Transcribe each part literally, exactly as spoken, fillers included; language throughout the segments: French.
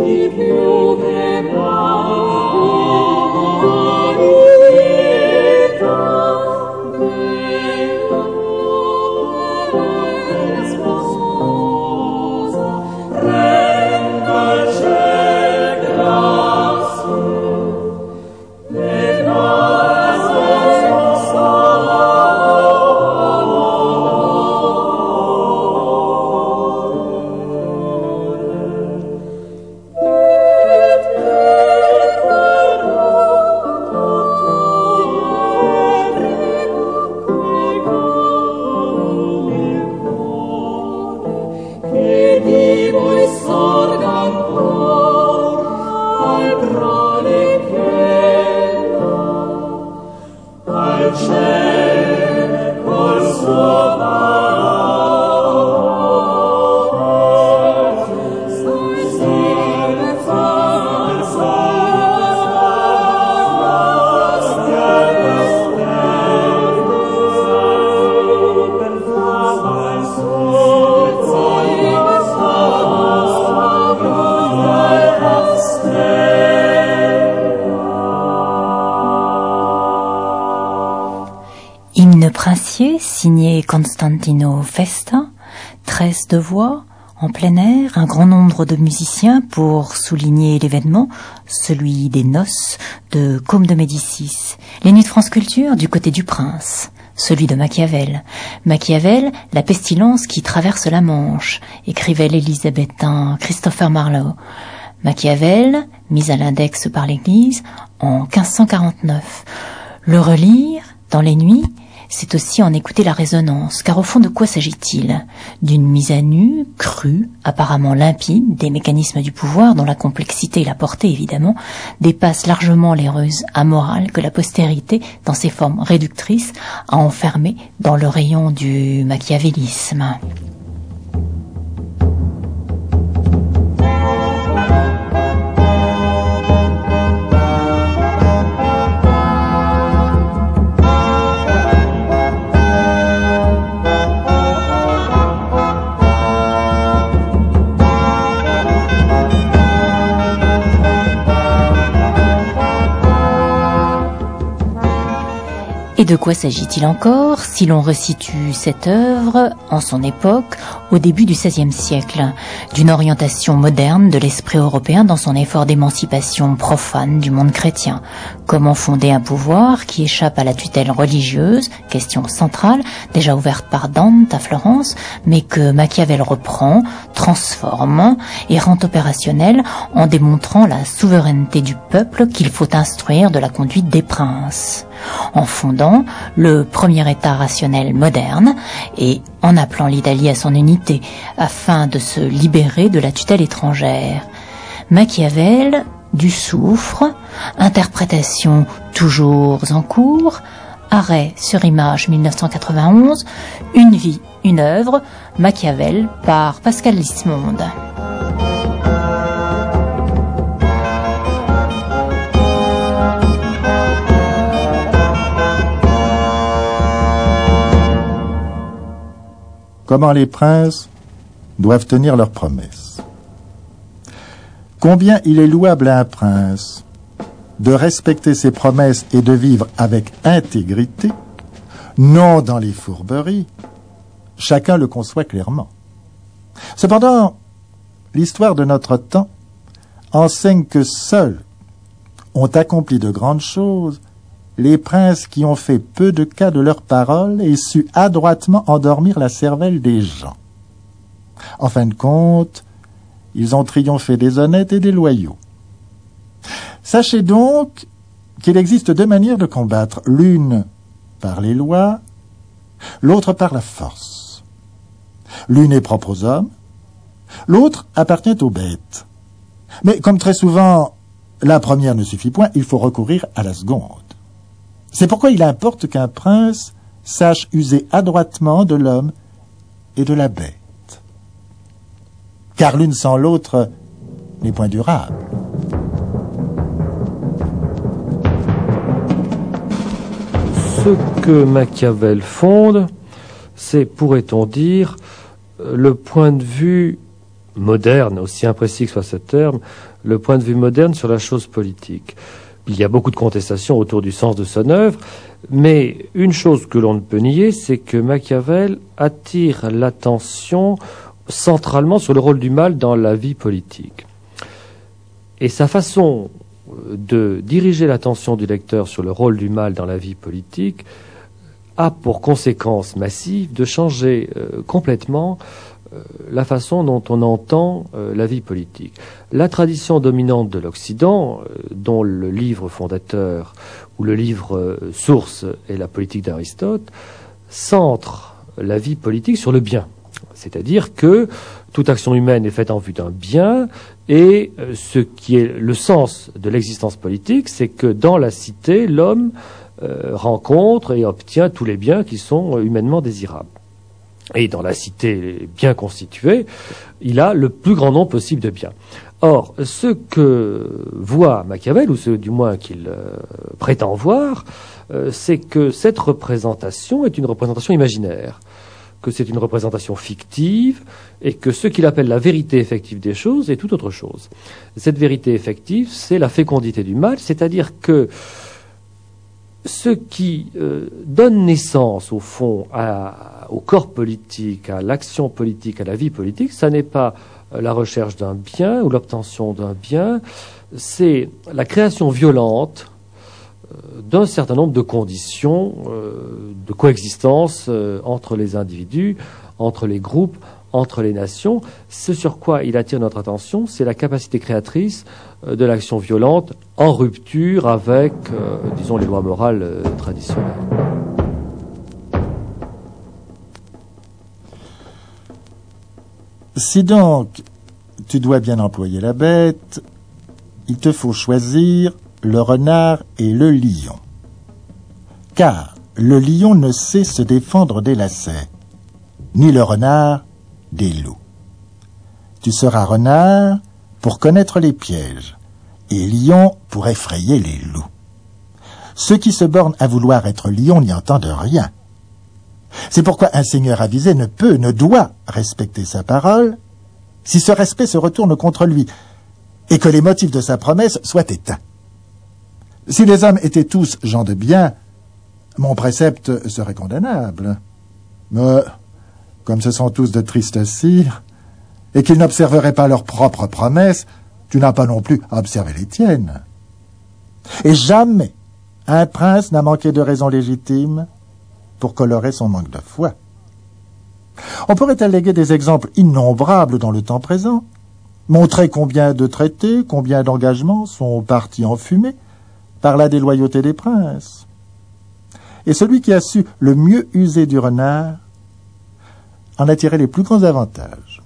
Princier, signé Constantino Festa, treize de voix, en plein air, un grand nombre de musiciens pour souligner l'événement, celui des noces de Côme de Médicis, les Nuits de France Culture du côté du prince, celui de Machiavel. Machiavel, la pestilence qui traverse la Manche, écrivait l'élisabétain Christopher Marlowe. Machiavel, mis à l'index par l'Église en quinze cent quarante-neuf. Le relire, dans les nuits, c'est aussi en écouter la résonance, car au fond de quoi s'agit-il? D'une mise à nu, crue, apparemment limpide, des mécanismes du pouvoir dont la complexité et la portée, évidemment, dépassent largement les ruses amorales que la postérité, dans ses formes réductrices, a enfermées dans le rayon du machiavélisme. Et de quoi s'agit-il encore si l'on resitue cette œuvre en son époque, au début du seizième siècle, d'une orientation moderne de l'esprit européen dans son effort d'émancipation profane du monde chrétien? Comment fonder un pouvoir qui échappe à la tutelle religieuse, question centrale, déjà ouverte par Dante à Florence, mais que Machiavel reprend, transforme et rend opérationnel en démontrant la souveraineté du peuple qu'il faut instruire de la conduite des princes, en fondant le premier État rationnel moderne et en appelant l'Italie à son unité afin de se libérer de la tutelle étrangère. Machiavel, du Soufre, interprétation toujours en cours, arrêt sur image mille neuf cent quatre-vingt-onze, Une vie, une œuvre, Machiavel par Pascal Lismonde. Comment les princes doivent tenir leurs promesses. Combien il est louable à un prince de respecter ses promesses et de vivre avec intégrité, non dans les fourberies, chacun le conçoit clairement. Cependant, l'histoire de notre temps enseigne que seuls ont accompli de grandes choses les princes qui ont fait peu de cas de leurs paroles et su adroitement endormir la cervelle des gens. En fin de compte, ils ont triomphé des honnêtes et des loyaux. Sachez donc qu'il existe deux manières de combattre, l'une par les lois, l'autre par la force. L'une est propre aux hommes, l'autre appartient aux bêtes. Mais comme très souvent, la première ne suffit point, il faut recourir à la seconde. C'est pourquoi il importe qu'un prince sache user adroitement de l'homme et de la bête. Car l'une sans l'autre n'est point durable. Ce que Machiavel fonde, c'est, pourrait-on dire, le point de vue moderne, aussi imprécis que soit ce terme, le point de vue moderne sur la chose politique. Il y a beaucoup de contestations autour du sens de son œuvre, mais une chose que l'on ne peut nier, c'est que Machiavel attire l'attention centralement sur le rôle du mal dans la vie politique. Et sa façon de diriger l'attention du lecteur sur le rôle du mal dans la vie politique a pour conséquence massive de changer euh, complètement euh, la façon dont on entend euh, la vie politique. La tradition dominante de l'Occident, euh, dont le livre fondateur ou le livre euh, source est la politique d'Aristote, centre la vie politique sur le bien. C'est-à-dire que toute action humaine est faite en vue d'un bien, et euh, ce qui est le sens de l'existence politique, c'est que dans la cité, l'homme euh, rencontre et obtient tous les biens qui sont euh, humainement désirables. Et dans la cité bien constituée, il a le plus grand nombre possible de biens. Or, ce que voit Machiavel, ou ce du moins qu'il euh, prétend voir, euh, c'est que cette représentation est une représentation imaginaire, que c'est une représentation fictive, et que ce qu'il appelle la vérité effective des choses est tout autre chose. Cette vérité effective, c'est la fécondité du mal, c'est-à-dire que ce qui euh, donne naissance, au fond, à, au corps politique, à l'action politique, à la vie politique, ça n'est pas la recherche d'un bien ou l'obtention d'un bien, c'est la création violente d'un certain nombre de conditions euh, de coexistence euh, entre les individus, entre les groupes, entre les nations. Ce sur quoi il attire notre attention, c'est la capacité créatrice euh, de l'action violente en rupture avec, euh, disons, les lois morales euh, traditionnelles. Si donc tu dois bien employer la bête, il te faut choisir le renard et le lion. Car le lion ne sait se défendre des lacets, ni le renard des loups. Tu seras renard pour connaître les pièges, et lion pour effrayer les loups. Ceux qui se bornent à vouloir être lion n'y entendent rien. C'est pourquoi un seigneur avisé ne peut, ne doit respecter sa parole, si ce respect se retourne contre lui, et que les motifs de sa promesse soient éteints. Si les hommes étaient tous gens de bien, mon précepte serait condamnable. Mais, comme ce sont tous de tristes cires, et qu'ils n'observeraient pas leurs propres promesses, tu n'as pas non plus à observer les tiennes. Et jamais un prince n'a manqué de raisons légitimes pour colorer son manque de foi. On pourrait alléguer des exemples innombrables dans le temps présent, montrer combien de traités, combien d'engagements sont partis en fumée par la déloyauté des princes. Et celui qui a su le mieux user du renard en a tiré les plus grands avantages.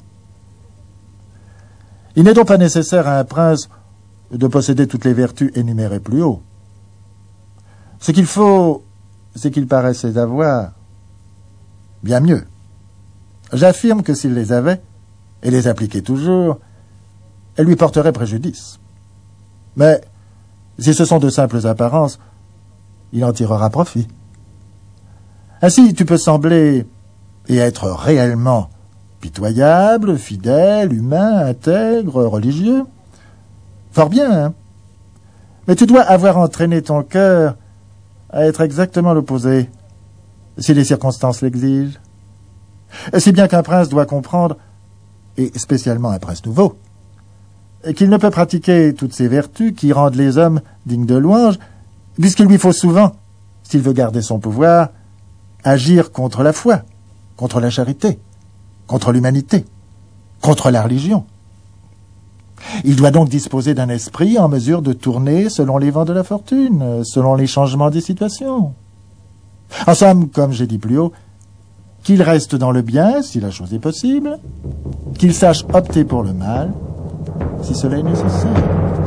Il n'est donc pas nécessaire à un prince de posséder toutes les vertus énumérées plus haut. Ce qu'il faut, c'est qu'il paraisse les avoir. Bien mieux. J'affirme que s'il les avait, et les appliquait toujours, elle lui porterait préjudice. Mais, si ce sont de simples apparences, il en tirera profit. Ainsi, tu peux sembler et être réellement pitoyable, fidèle, humain, intègre, religieux. Fort bien, hein? Mais tu dois avoir entraîné ton cœur à être exactement l'opposé, si les circonstances l'exigent. Si bien qu'un prince doit comprendre, et spécialement un prince nouveau, qu'il ne peut pratiquer toutes ces vertus qui rendent les hommes dignes de louange, puisqu'il lui faut souvent, s'il veut garder son pouvoir, agir contre la foi, contre la charité, contre l'humanité, contre la religion. Il doit donc disposer d'un esprit en mesure de tourner selon les vents de la fortune, selon les changements des situations. En somme, comme j'ai dit plus haut, qu'il reste dans le bien, si la chose est possible, qu'il sache opter pour le mal, si cela est nécessaire.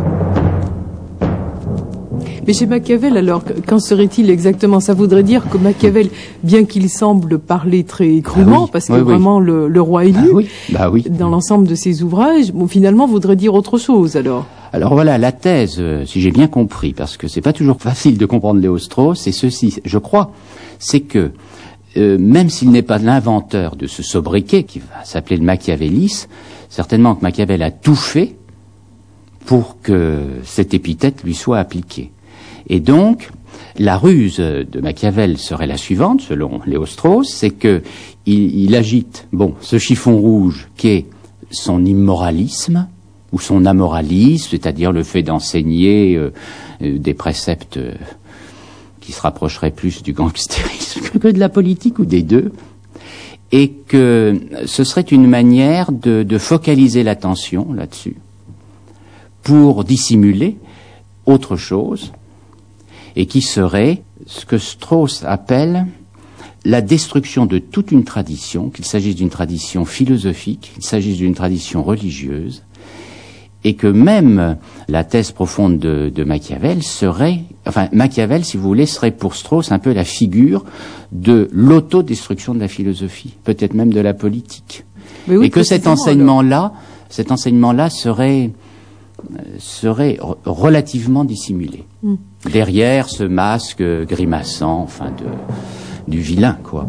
Mais chez Machiavel, alors, qu'en serait-il exactement? Ça voudrait dire que Machiavel, bien qu'il semble parler très crûment, ah oui, parce que oui, vraiment oui. Le, le roi élu, ah oui, bah oui. dans l'ensemble de ses ouvrages, bon, finalement, voudrait dire autre chose, alors. Alors voilà, la thèse, euh, si j'ai bien compris, parce que c'est pas toujours facile de comprendre Léo-Strauss, c'est ceci, je crois, c'est que euh, même s'il n'est pas l'inventeur de ce sobriquet qui va s'appeler le machiavélisme, certainement que Machiavel a tout fait pour que cette épithète lui soit appliquée. Et donc, la ruse de Machiavel serait la suivante, selon Léo Strauss, c'est que il, il agite, bon, ce chiffon rouge qui est son immoralisme, ou son amoralisme, c'est-à-dire le fait d'enseigner euh, euh, des préceptes euh, qui se rapprocheraient plus du gangstérisme que de la politique, ou des deux, et que ce serait une manière de, de focaliser l'attention là-dessus, pour dissimuler autre chose, et qui serait ce que Strauss appelle la destruction de toute une tradition, qu'il s'agisse d'une tradition philosophique, qu'il s'agisse d'une tradition religieuse, et que même la thèse profonde de, de Machiavel serait, enfin Machiavel, si vous voulez, serait pour Strauss un peu la figure de l'autodestruction de la philosophie, peut-être même de la politique, oui, et que cet enseignement-là, cet enseignement-là serait serait relativement dissimulé. Mm. Derrière ce masque grimaçant, enfin de du vilain, quoi.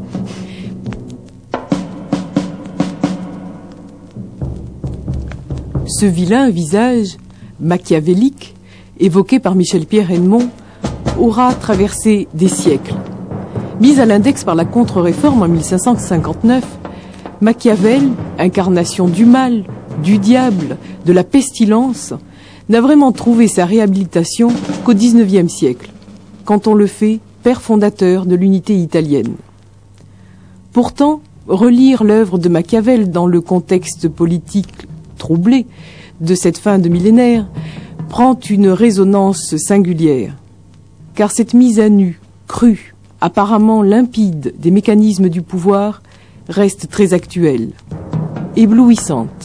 Ce vilain visage machiavélique, évoqué par Michel Pierre-Edmond, aura traversé des siècles. Mis à l'index par la Contre-Réforme en mille cinq cent cinquante-neuf, Machiavel, incarnation du mal, du diable, de la pestilence, n'a vraiment trouvé sa réhabilitation qu'au dix-neuvième siècle, quand on le fait père fondateur de l'unité italienne. Pourtant, relire l'œuvre de Machiavel dans le contexte politique troublé de cette fin de millénaire prend une résonance singulière, car cette mise à nu, crue, apparemment limpide des mécanismes du pouvoir reste très actuelle, éblouissante.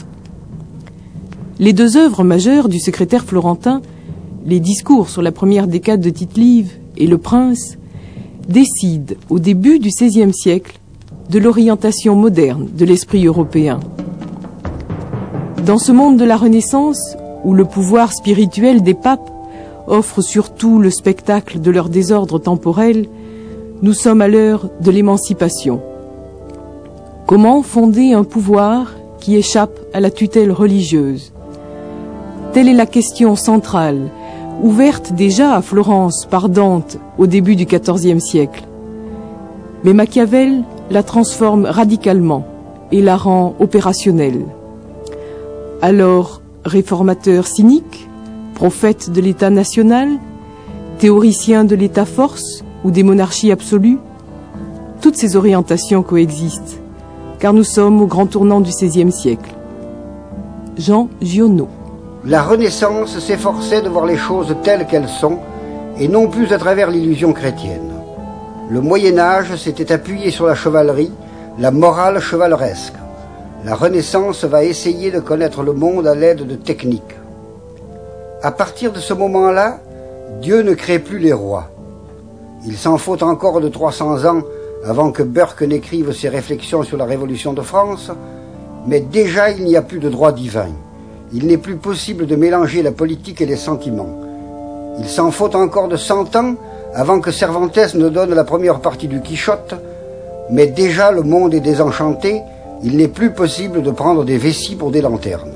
Les deux œuvres majeures du secrétaire florentin, les discours sur la première décade de Tite-Live et Le Prince, décident au début du seizième siècle de l'orientation moderne de l'esprit européen. Dans ce monde de la Renaissance, où le pouvoir spirituel des papes offre surtout le spectacle de leur désordre temporel, nous sommes à l'heure de l'émancipation. Comment fonder un pouvoir qui échappe à la tutelle religieuse? Telle est la question centrale, ouverte déjà à Florence par Dante au début du quatorzième siècle. Mais Machiavel la transforme radicalement et la rend opérationnelle. Alors, réformateur cynique, prophète de l'État national, théoricien de l'État-force ou des monarchies absolues, toutes ces orientations coexistent, car nous sommes au grand tournant du seizième siècle. Jean Giono. La Renaissance s'efforçait de voir les choses telles qu'elles sont, et non plus à travers l'illusion chrétienne. Le Moyen-Âge s'était appuyé sur la chevalerie, la morale chevaleresque. La Renaissance va essayer de connaître le monde à l'aide de techniques. À partir de ce moment-là, Dieu ne crée plus les rois. Il s'en faut encore de trois cents ans avant que Burke n'écrive ses réflexions sur la Révolution de France, mais déjà il n'y a plus de droit divin. Il n'est plus possible de mélanger la politique et les sentiments. Il s'en faut encore de cent ans avant que Cervantes ne donne la première partie du Quichotte, mais déjà le monde est désenchanté, il n'est plus possible de prendre des vessies pour des lanternes.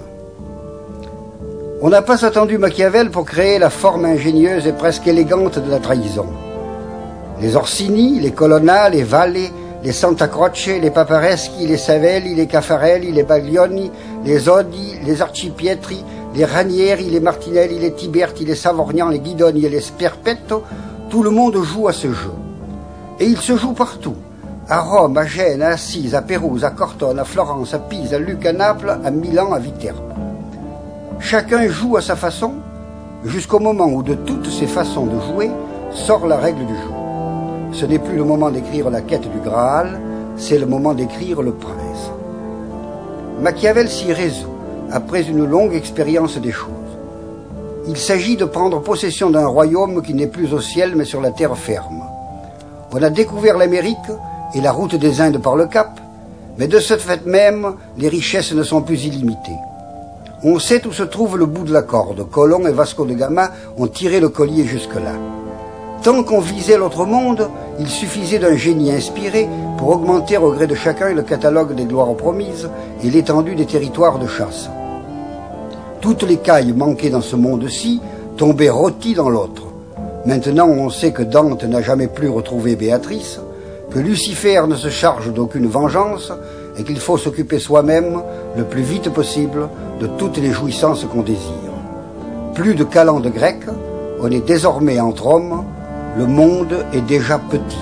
On n'a pas attendu Machiavel pour créer la forme ingénieuse et presque élégante de la trahison. Les Orsini, les Colonna, les Valle, les Santa Croce, les Papareschi, les Savelli, les Caffarelli, les Baglioni, les Odi, les Arcipietri, les Ranieri, les Martinelli, les Tiberti, les Savorgnan, les Guidoni et les Sperpetto, tout le monde joue à ce jeu. Et il se joue partout. À Rome, à Gênes, à Assise, à Pérouse, à Cortone, à Florence, à Pise, à Lucca, à Naples, à Milan, à Viterbe. Chacun joue à sa façon, jusqu'au moment où de toutes ces façons de jouer sort la règle du jeu. Ce n'est plus le moment d'écrire la quête du Graal, c'est le moment d'écrire le prince. Machiavel s'y résout, après une longue expérience des choses. Il s'agit de prendre possession d'un royaume qui n'est plus au ciel mais sur la terre ferme. On a découvert l'Amérique et la route des Indes par le Cap, mais de ce fait même, les richesses ne sont plus illimitées. On sait où se trouve le bout de la corde. Colomb et Vasco de Gama ont tiré le collier jusque-là. Tant qu'on visait l'autre monde, il suffisait d'un génie inspiré pour augmenter au gré de chacun le catalogue des gloires promises et l'étendue des territoires de chasse. Toutes les cailles manquées dans ce monde-ci tombaient rôties dans l'autre. Maintenant, on sait que Dante n'a jamais plus retrouvé Béatrice, que Lucifer ne se charge d'aucune vengeance et qu'il faut s'occuper soi-même le plus vite possible de toutes les jouissances qu'on désire. Plus de calendes grecques, on est désormais entre hommes, le monde est déjà petit.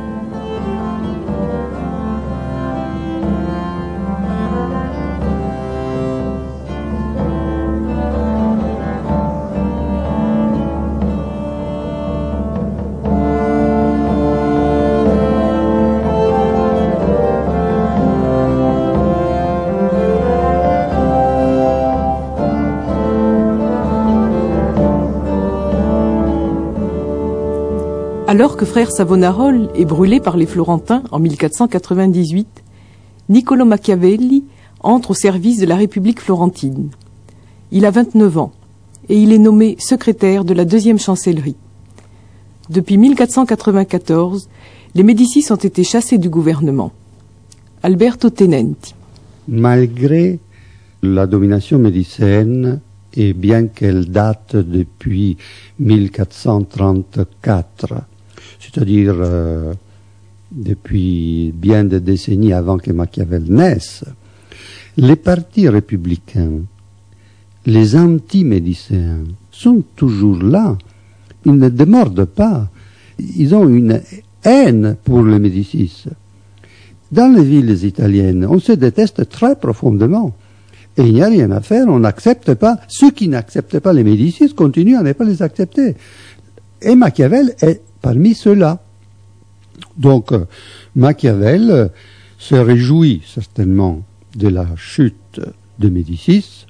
Alors que frère Savonarole est brûlé par les Florentins en mille quatre cent quatre-vingt-dix-huit, Niccolò Machiavelli entre au service de la République florentine. Il a vingt-neuf ans et il est nommé secrétaire de la deuxième chancellerie. Depuis mille quatre cent quatre-vingt-quatorze, les Médicis ont été chassés du gouvernement. Alberto Tenenti. Malgré la domination médicène, et bien qu'elle date depuis mille quatre cent trente-quatre, c'est-à-dire euh, depuis bien des décennies avant que Machiavel naisse, les partis républicains, les anti-médicins, sont toujours là. Ils ne démordent pas. Ils ont une haine pour les Médicis. Dans les villes italiennes, on se déteste très profondément. Et il n'y a rien à faire, on n'accepte pas. Ceux qui n'acceptent pas les Médicis continuent à ne pas les accepter. Et Machiavel est parmi ceux-là. Donc, euh, Machiavel euh, se réjouit certainement de la chute de Médicis.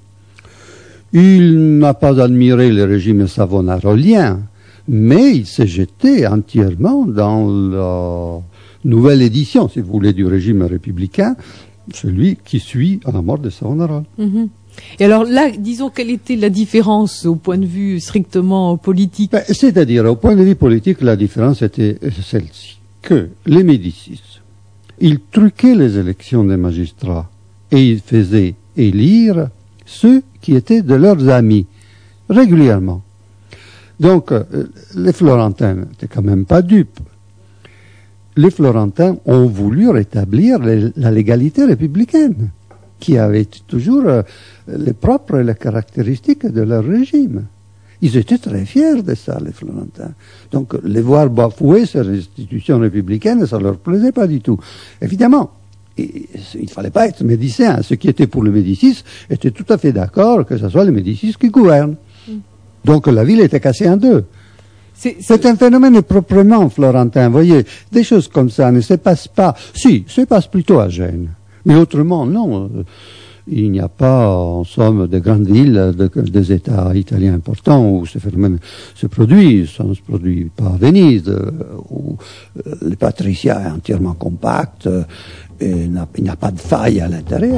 Il n'a pas admiré le régime savonarolien, mais il s'est jeté entièrement dans la nouvelle édition, si vous voulez, du régime républicain, celui qui suit à la mort de Savonarole. Mm-hmm. Et alors là, disons, quelle était la différence au point de vue strictement politique? Ben, c'est-à-dire, au point de vue politique, la différence était celle-ci, que les Médicis, ils truquaient les élections des magistrats et ils faisaient élire ceux qui étaient de leurs amis, régulièrement. Donc, euh, les Florentins n'étaient quand même pas dupes. Les Florentins ont voulu rétablir les, la légalité républicaine, qui avait toujours euh, les propres et les caractéristiques de leur régime. Ils étaient très fiers de ça, les Florentins. Donc, les voir bafouer ces institutions républicaines, ça leur plaisait pas du tout. Évidemment, il ne fallait pas être médecin. Ceux qui étaient pour le Médicis étaient tout à fait d'accord que ce soit les Médicis qui gouvernent. Mm. Donc, la ville était cassée en deux. C'est, c'est... c'est un phénomène proprement florentin. Vous voyez, des choses comme ça ne se passent pas. Si, se passent plutôt à Gênes. Mais autrement, non. Il n'y a pas, en somme, de grandes villes, de, des États italiens importants où ce phénomène se produit. Ça ne se produit pas à Venise, où le patriciat est entièrement compact et il n'y a pas de faille à l'intérieur.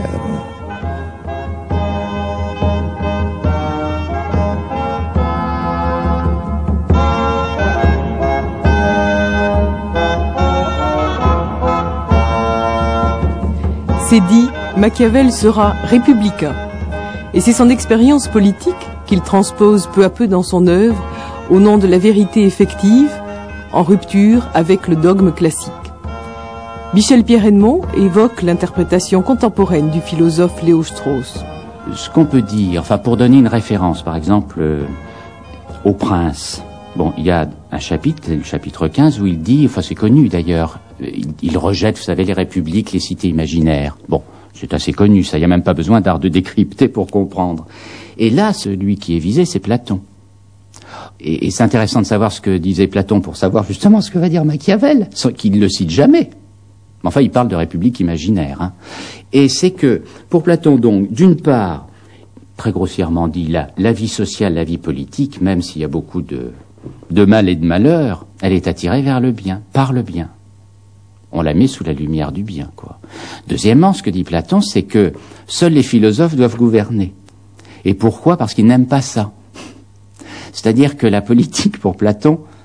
C'est dit, Machiavel sera républicain. Et c'est son expérience politique qu'il transpose peu à peu dans son œuvre au nom de la vérité effective, en rupture avec le dogme classique. Michel Pierre-Edmond évoque l'interprétation contemporaine du philosophe Léo Strauss. Ce qu'on peut dire, enfin pour donner une référence, par exemple, euh, au Prince. Bon, il y a un chapitre, le chapitre quinze, où il dit, enfin c'est connu d'ailleurs, il, il rejette, vous savez, les républiques, les cités imaginaires. Bon, c'est assez connu, ça, il n'y a même pas besoin d'art de décrypter pour comprendre. Et là, celui qui est visé, c'est Platon. Et, et c'est intéressant de savoir ce que disait Platon pour savoir justement ce que va dire Machiavel, qu'il ne le cite jamais. Enfin, il parle de république imaginaire. Hein. Et c'est que, pour Platon, donc, d'une part, très grossièrement dit, la, la vie sociale, la vie politique, même s'il y a beaucoup de, de mal et de malheur, elle est attirée vers le bien, par le bien. On la met sous la lumière du bien, quoi. Deuxièmement, ce que dit Platon, c'est que seuls les philosophes doivent gouverner. Et pourquoi ? Parce qu'ils n'aiment pas ça. C'est-à-dire que la politique, pour Platon,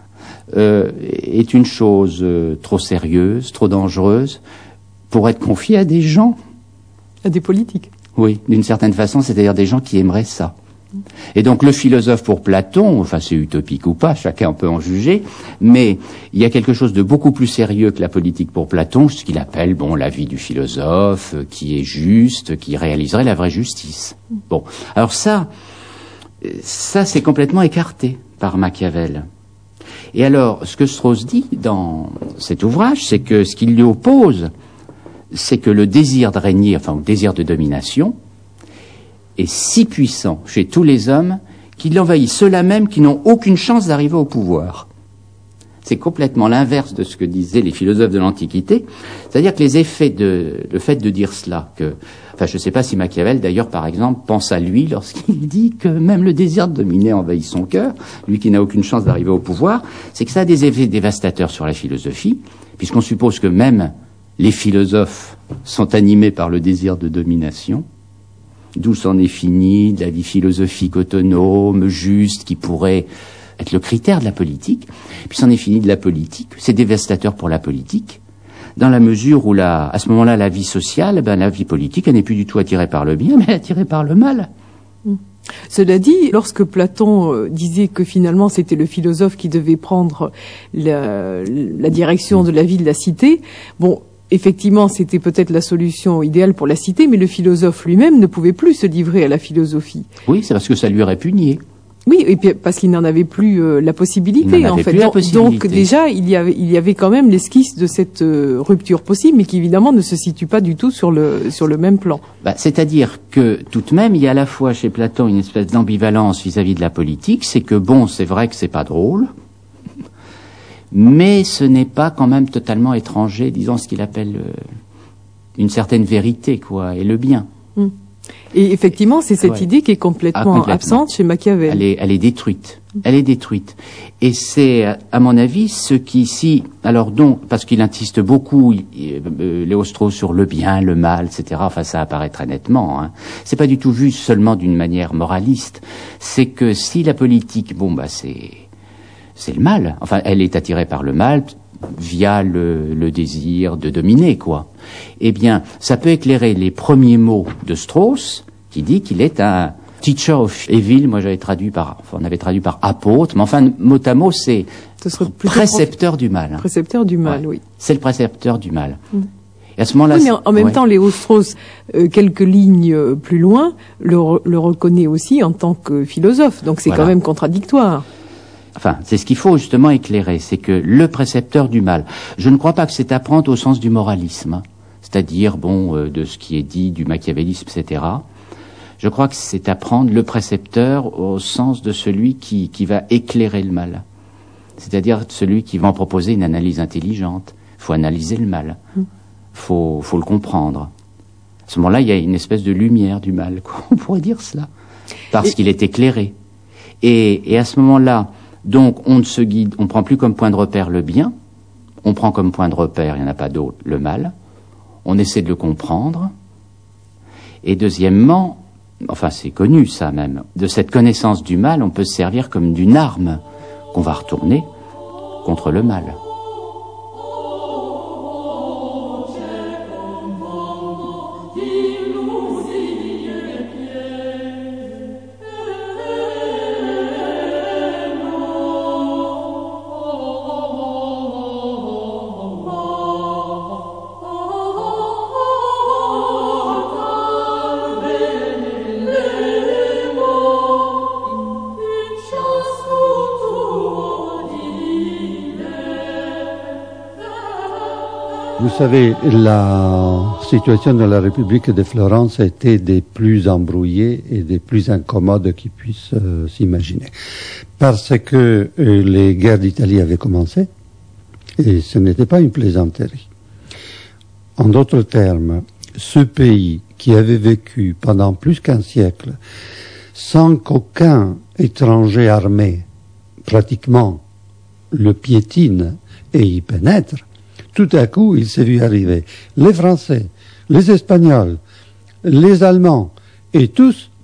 euh, est une chose euh, trop sérieuse, trop dangereuse pour être confiée à des gens. À des politiques. Oui, d'une certaine façon, c'est-à-dire des gens qui aimeraient ça. Et donc le philosophe pour Platon, enfin c'est utopique ou pas, chacun peut en juger, mais il y a quelque chose de beaucoup plus sérieux que la politique pour Platon, ce qu'il appelle bon la vie du philosophe, euh, qui est juste, qui réaliserait la vraie justice. Bon, alors ça, ça c'est complètement écarté par Machiavel. Et alors, ce que Strauss dit dans cet ouvrage, c'est que ce qu'il lui oppose, c'est que le désir de régner, enfin le désir de domination, est si puissant chez tous les hommes qu'il envahit ceux-là même qui n'ont aucune chance d'arriver au pouvoir. C'est complètement l'inverse de ce que disaient les philosophes de l'Antiquité. C'est-à-dire que les effets de, le fait de dire cela, que, enfin, je ne sais pas si Machiavel, d'ailleurs, par exemple, pense à lui lorsqu'il dit que même le désir de dominer envahit son cœur, lui qui n'a aucune chance d'arriver au pouvoir, c'est que ça a des effets dévastateurs sur la philosophie, puisqu'on suppose que même les philosophes sont animés par le désir de domination. D'où s'en est fini de la vie philosophique autonome, juste, qui pourrait être le critère de la politique. Puis s'en est fini de la politique. C'est dévastateur pour la politique, dans la mesure où, la, à ce moment-là, la vie sociale, ben, la vie politique, elle n'est plus du tout attirée par le bien, mais attirée par le mal. Cela dit, lorsque Platon euh, disait que finalement c'était le philosophe qui devait prendre la, la direction de la vie de la cité, bon, effectivement, c'était peut-être la solution idéale pour la cité, mais le philosophe lui-même ne pouvait plus se livrer à la philosophie. Oui, c'est parce que ça lui aurait pugné. Oui, et puis parce qu'il n'en avait plus euh, la possibilité, il n'en en avait fait. Plus la donc, possibilité. donc déjà, il y avait, il y avait quand même l'esquisse de cette euh, rupture possible, mais qui évidemment ne se situe pas du tout sur le sur le même plan. Bah, c'est-à-dire que tout de même, il y a à la fois chez Platon une espèce d'ambivalence vis-à-vis de la politique. C'est que bon, c'est vrai que c'est pas drôle, mais ce n'est pas quand même totalement étranger, disons ce qu'il appelle euh, une certaine vérité, quoi, et le bien. Mm. Et effectivement, c'est cette ouais. idée qui est complètement, ah, complètement absente chez Machiavel. Elle est, elle est détruite. Elle est détruite. Et c'est, à mon avis, ce qui ici, alors donc, parce qu'il insiste beaucoup, euh, Léo Strauss, sur le bien, le mal, et cetera. Enfin, ça apparaît très nettement. Hein. C'est pas du tout vu seulement d'une manière moraliste. C'est que si la politique, bon, bah, c'est, c'est le mal. Enfin, elle est attirée par le mal via le, le désir de dominer, quoi. Eh bien, ça peut éclairer les premiers mots de Strauss, qui dit qu'il est un teacher of evil. Moi, j'avais traduit par, enfin, on avait traduit par apôtre, mais enfin, mot à mot, c'est précepteur du mal. Hein. Précepteur du mal, ouais. oui. C'est le précepteur du mal. Mm. Et à ce moment-là, oui, mais en, en même ouais. temps, Léo Strauss, euh, quelques lignes euh, plus loin, le, re, le reconnaît aussi en tant que philosophe. Donc, c'est voilà. Quand même contradictoire. Enfin, c'est ce qu'il faut justement éclairer, c'est que le précepteur du mal. Je ne crois pas que c'est apprendre au sens du moralisme, hein, c'est-à-dire, bon, euh, de ce qui est dit, du machiavélisme, et cetera. Je crois que c'est apprendre le précepteur au sens de celui qui, qui va éclairer le mal. C'est-à-dire celui qui va en proposer une analyse intelligente. Il faut analyser le mal. Il faut, faut le comprendre. À ce moment-là, il y a une espèce de lumière du mal, quoi. On pourrait dire cela. Parce et... qu'il est éclairé. Et, et à ce moment-là, donc, on ne se guide, on prend plus comme point de repère le bien. On prend comme point de repère, il n'y en a pas d'autre, le mal. On essaie de le comprendre. Et deuxièmement, enfin c'est connu ça même, de cette connaissance du mal, on peut se servir comme d'une arme qu'on va retourner contre le mal. Vous savez, la situation de la République de Florence a été des plus embrouillées et des plus incommodes qui puissent euh, s'imaginer. Parce que euh, les guerres d'Italie avaient commencé, et ce n'était pas une plaisanterie. En d'autres termes, ce pays qui avait vécu pendant plus qu'un siècle sans qu'aucun étranger armé, pratiquement, le piétine et y pénètre, tout à coup, il s'est vu arriver les Français, les Espagnols, les Allemands, et tous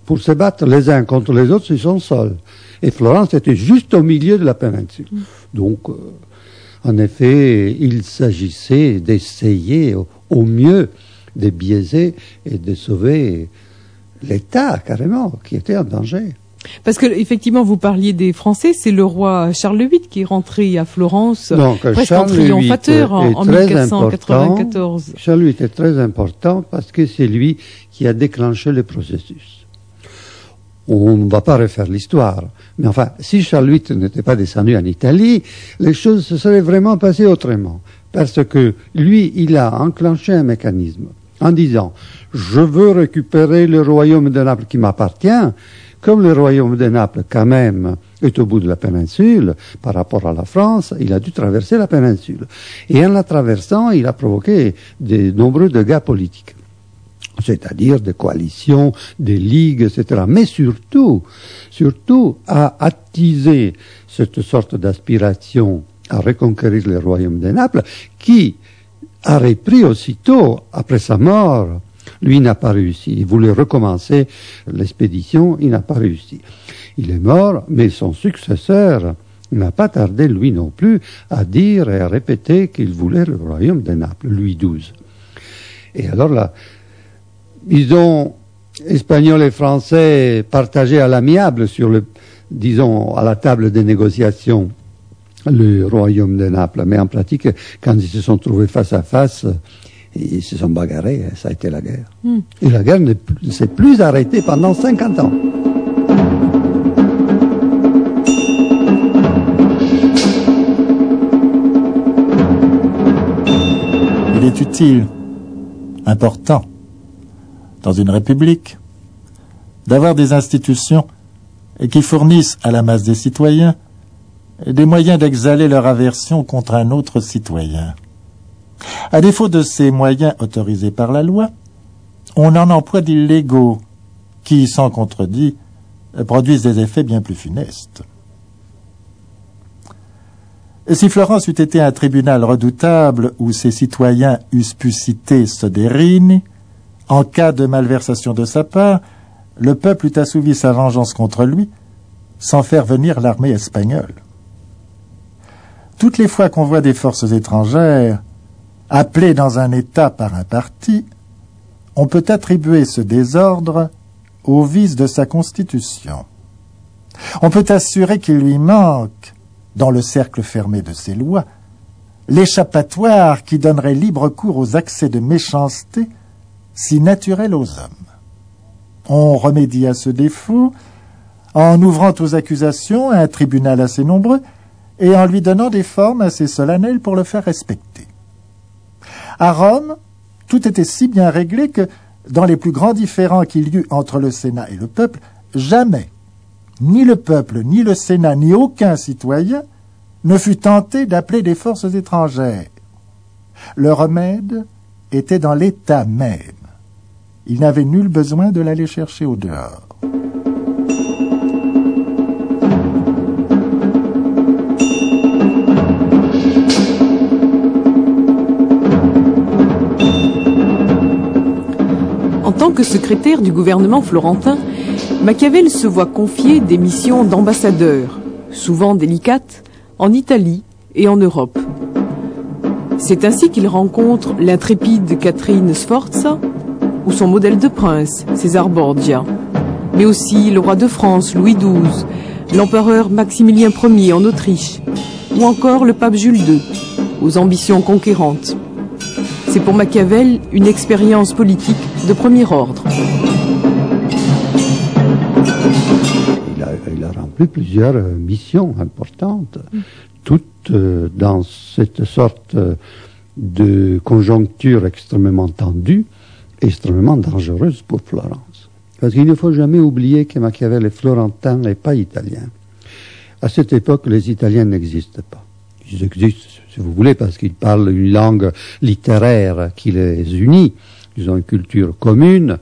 pour se battre les uns contre les autres, ils sont seuls. Et Florence était juste au milieu de la péninsule. Mmh. Donc, euh, en effet, il s'agissait d'essayer au, au mieux de biaiser et de sauver l'État, carrément, qui était en danger. Parce que, effectivement, vous parliez des Français, c'est le roi Charles huit qui est rentré à Florence, Donc, presque Charles en triomphateur en, en mille quatre cent quatre-vingt-quatorze. Charles huit est très important parce que c'est lui qui a déclenché le processus. On ne va pas refaire l'histoire. Mais enfin, si Charles huit n'était pas descendu en Italie, les choses se seraient vraiment passées autrement. Parce que lui, il a enclenché un mécanisme en disant « Je veux récupérer le royaume de Naples qui m'appartient ». Comme le royaume de Naples, quand même, est au bout de la péninsule, par rapport à la France, il a dû traverser la péninsule. Et en la traversant, il a provoqué de nombreux dégâts politiques. C'est-à-dire des coalitions, des ligues, et cetera. Mais surtout, surtout, a attisé cette sorte d'aspiration à reconquérir le royaume de Naples, qui a repris aussitôt, après sa mort. Lui n'a pas réussi. Il voulait recommencer l'expédition, il n'a pas réussi. Il est mort, mais son successeur n'a pas tardé, lui non plus, à dire et à répéter qu'il voulait le royaume de Naples, Louis douze. Et alors là, ils ont, Espagnols et Français, partagé à l'amiable sur le, disons, à la table des négociations, le royaume de Naples. Mais en pratique, quand ils se sont trouvés face à face, ils se sont bagarrés, ça a été la guerre. Mm. Et la guerre ne s'est plus arrêtée pendant cinquante ans. Il est utile, important, dans une république, d'avoir des institutions qui fournissent à la masse des citoyens des moyens d'exhaler leur aversion contre un autre citoyen. À défaut de ces moyens autorisés par la loi, on en emploie d'illégaux qui, sans contredit, produisent des effets bien plus funestes. Si Florence eût été un tribunal redoutable où ses citoyens eussent pu citer Soderini, en cas de malversation de sa part, le peuple eût assouvi sa vengeance contre lui sans faire venir l'armée espagnole. Toutes les fois qu'on voit des forces étrangères appelé dans un État par un parti, on peut attribuer ce désordre au vice de sa constitution. On peut assurer qu'il lui manque, dans le cercle fermé de ses lois, l'échappatoire qui donnerait libre cours aux accès de méchanceté si naturels aux hommes. On remédie à ce défaut en ouvrant aux accusations un tribunal assez nombreux et en lui donnant des formes assez solennelles pour le faire respecter. À Rome, tout était si bien réglé que, dans les plus grands différends qu'il y eut entre le Sénat et le peuple, jamais, ni le peuple, ni le Sénat, ni aucun citoyen ne fut tenté d'appeler des forces étrangères. Le remède était dans l'État même. Il n'avait nul besoin de l'aller chercher au dehors. En tant que secrétaire du gouvernement florentin, Machiavel se voit confier des missions d'ambassadeur, souvent délicates, en Italie et en Europe. C'est ainsi qu'il rencontre l'intrépide Catherine Sforza ou son modèle de prince, César Borgia, mais aussi le roi de France, Louis douze, l'empereur Maximilien Ier en Autriche, ou encore le pape Jules deux, aux ambitions conquérantes. C'est pour Machiavel une expérience politique de premier ordre. Il a, il a rempli plusieurs missions importantes, toutes dans cette sorte de conjoncture extrêmement tendue, extrêmement dangereuse pour Florence. Parce qu'il ne faut jamais oublier que Machiavel est florentin et pas italien. À cette époque, les Italiens n'existent pas. Ils existent, si vous voulez, parce qu'ils parlent une langue littéraire qui les unit. Ils ont une culture commune.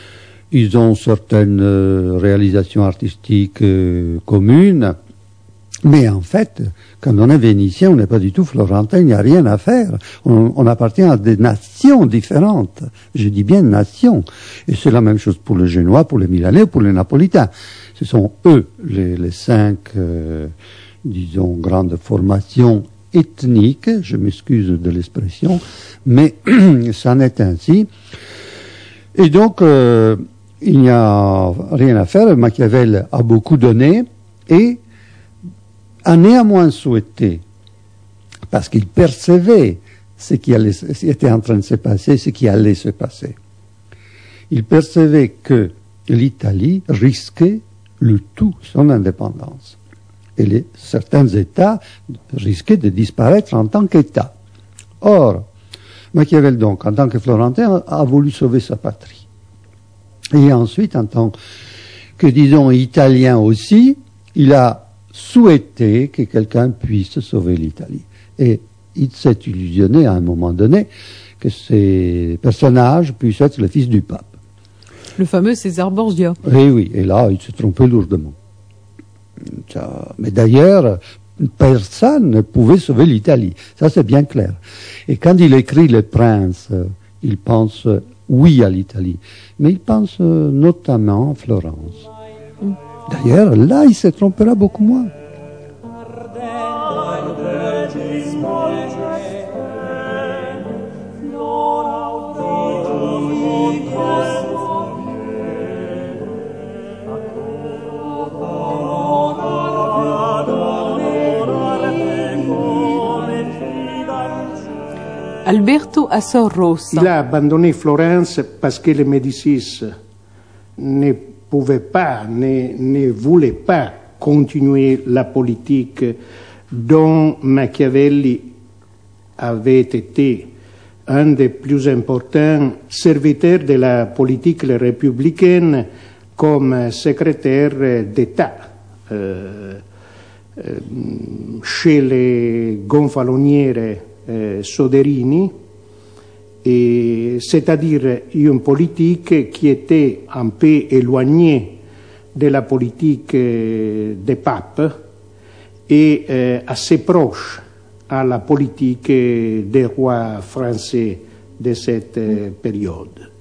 Ils ont certaines réalisations artistiques communes. Mais en fait, quand on est vénitien, on n'est pas du tout florentin, il n'y a rien à faire. On, on appartient à des nations différentes. Je dis bien nations. Et c'est la même chose pour les Génois, pour les Milanais, pour les Napolitains. Ce sont eux, les, les cinq, euh, disons, grandes formations ethniques, je m'excuse de l'expression, mais ça en est ainsi. Et donc, euh, il n'y a rien à faire. Machiavel a beaucoup donné et a néanmoins souhaité, parce qu'il percevait ce qui allait, ce qui était en train de se passer, ce qui allait se passer. Il percevait que l'Italie risquait le tout son indépendance. Et les, certains États risquaient de disparaître en tant qu'État. Or, Machiavel, donc, en tant que Florentin, a, a voulu sauver sa patrie. Et ensuite, en tant que, disons, Italien aussi, il a souhaité que quelqu'un puisse sauver l'Italie. Et il s'est illusionné à un moment donné que ces personnages puissent être le fils du pape. Le fameux César Borgia. Et oui, et là, il s'est trompé lourdement. Ça, mais d'ailleurs, personne ne pouvait sauver l'Italie. Ça, c'est bien clair. Et quand il écrit Le Prince, il pense, oui, à l'Italie. Mais il pense notamment à Florence. Mm. D'ailleurs, là, il se trompera beaucoup moins. Alberto Asor Rosa. Il a abandonné Florence parce que les Médicis ne pouvaient pas, ne, ne voulaient pas continuer la politique dont Machiavelli avait été un des plus importants serviteurs de la politique républicaine comme secrétaire d'État euh, euh, chez les gonfaloniers Euh, Soderini, et c'est-à-dire une politique qui était un peu éloignée de la politique euh, des papes et euh, assez proche à la politique des rois français de cette euh, période.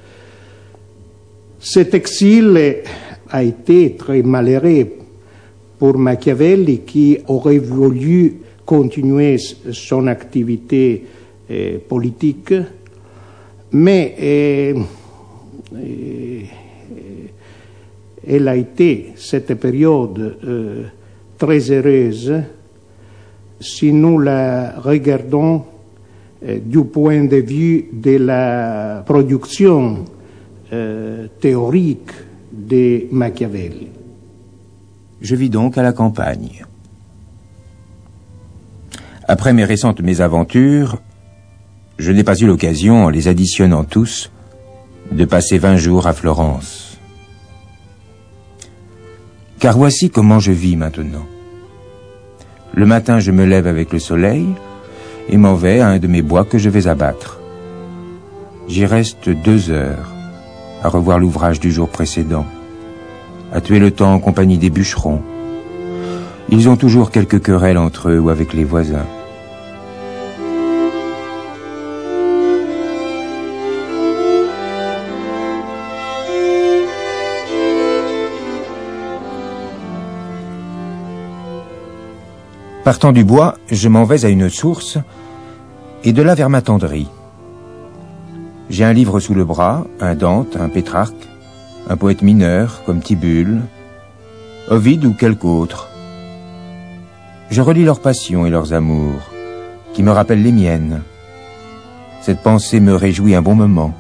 Cet exil a été très malheureux pour Machiavelli, qui aurait voulu continuer son activité euh, politique, mais euh, euh, elle a été, cette période, euh, très heureuse si nous la regardons euh, du point de vue de la production euh, théorique de Machiavelli. Je vis donc à la campagne. Après mes récentes mésaventures, je n'ai pas eu l'occasion, en les additionnant tous, de passer vingt jours à Florence. Car voici comment je vis maintenant. Le matin, je me lève avec le soleil et m'en vais à un de mes bois que je vais abattre. J'y reste deux heures à revoir l'ouvrage du jour précédent, à tuer le temps en compagnie des bûcherons. Ils ont toujours quelques querelles entre eux ou avec les voisins. Partant du bois, je m'en vais à une source et de là vers ma tenderie. J'ai un livre sous le bras, un Dante, un Pétrarque, un poète mineur comme Tibulle, Ovide ou quelque autre. Je relis leurs passions et leurs amours, qui me rappellent les miennes. Cette pensée me réjouit un bon moment.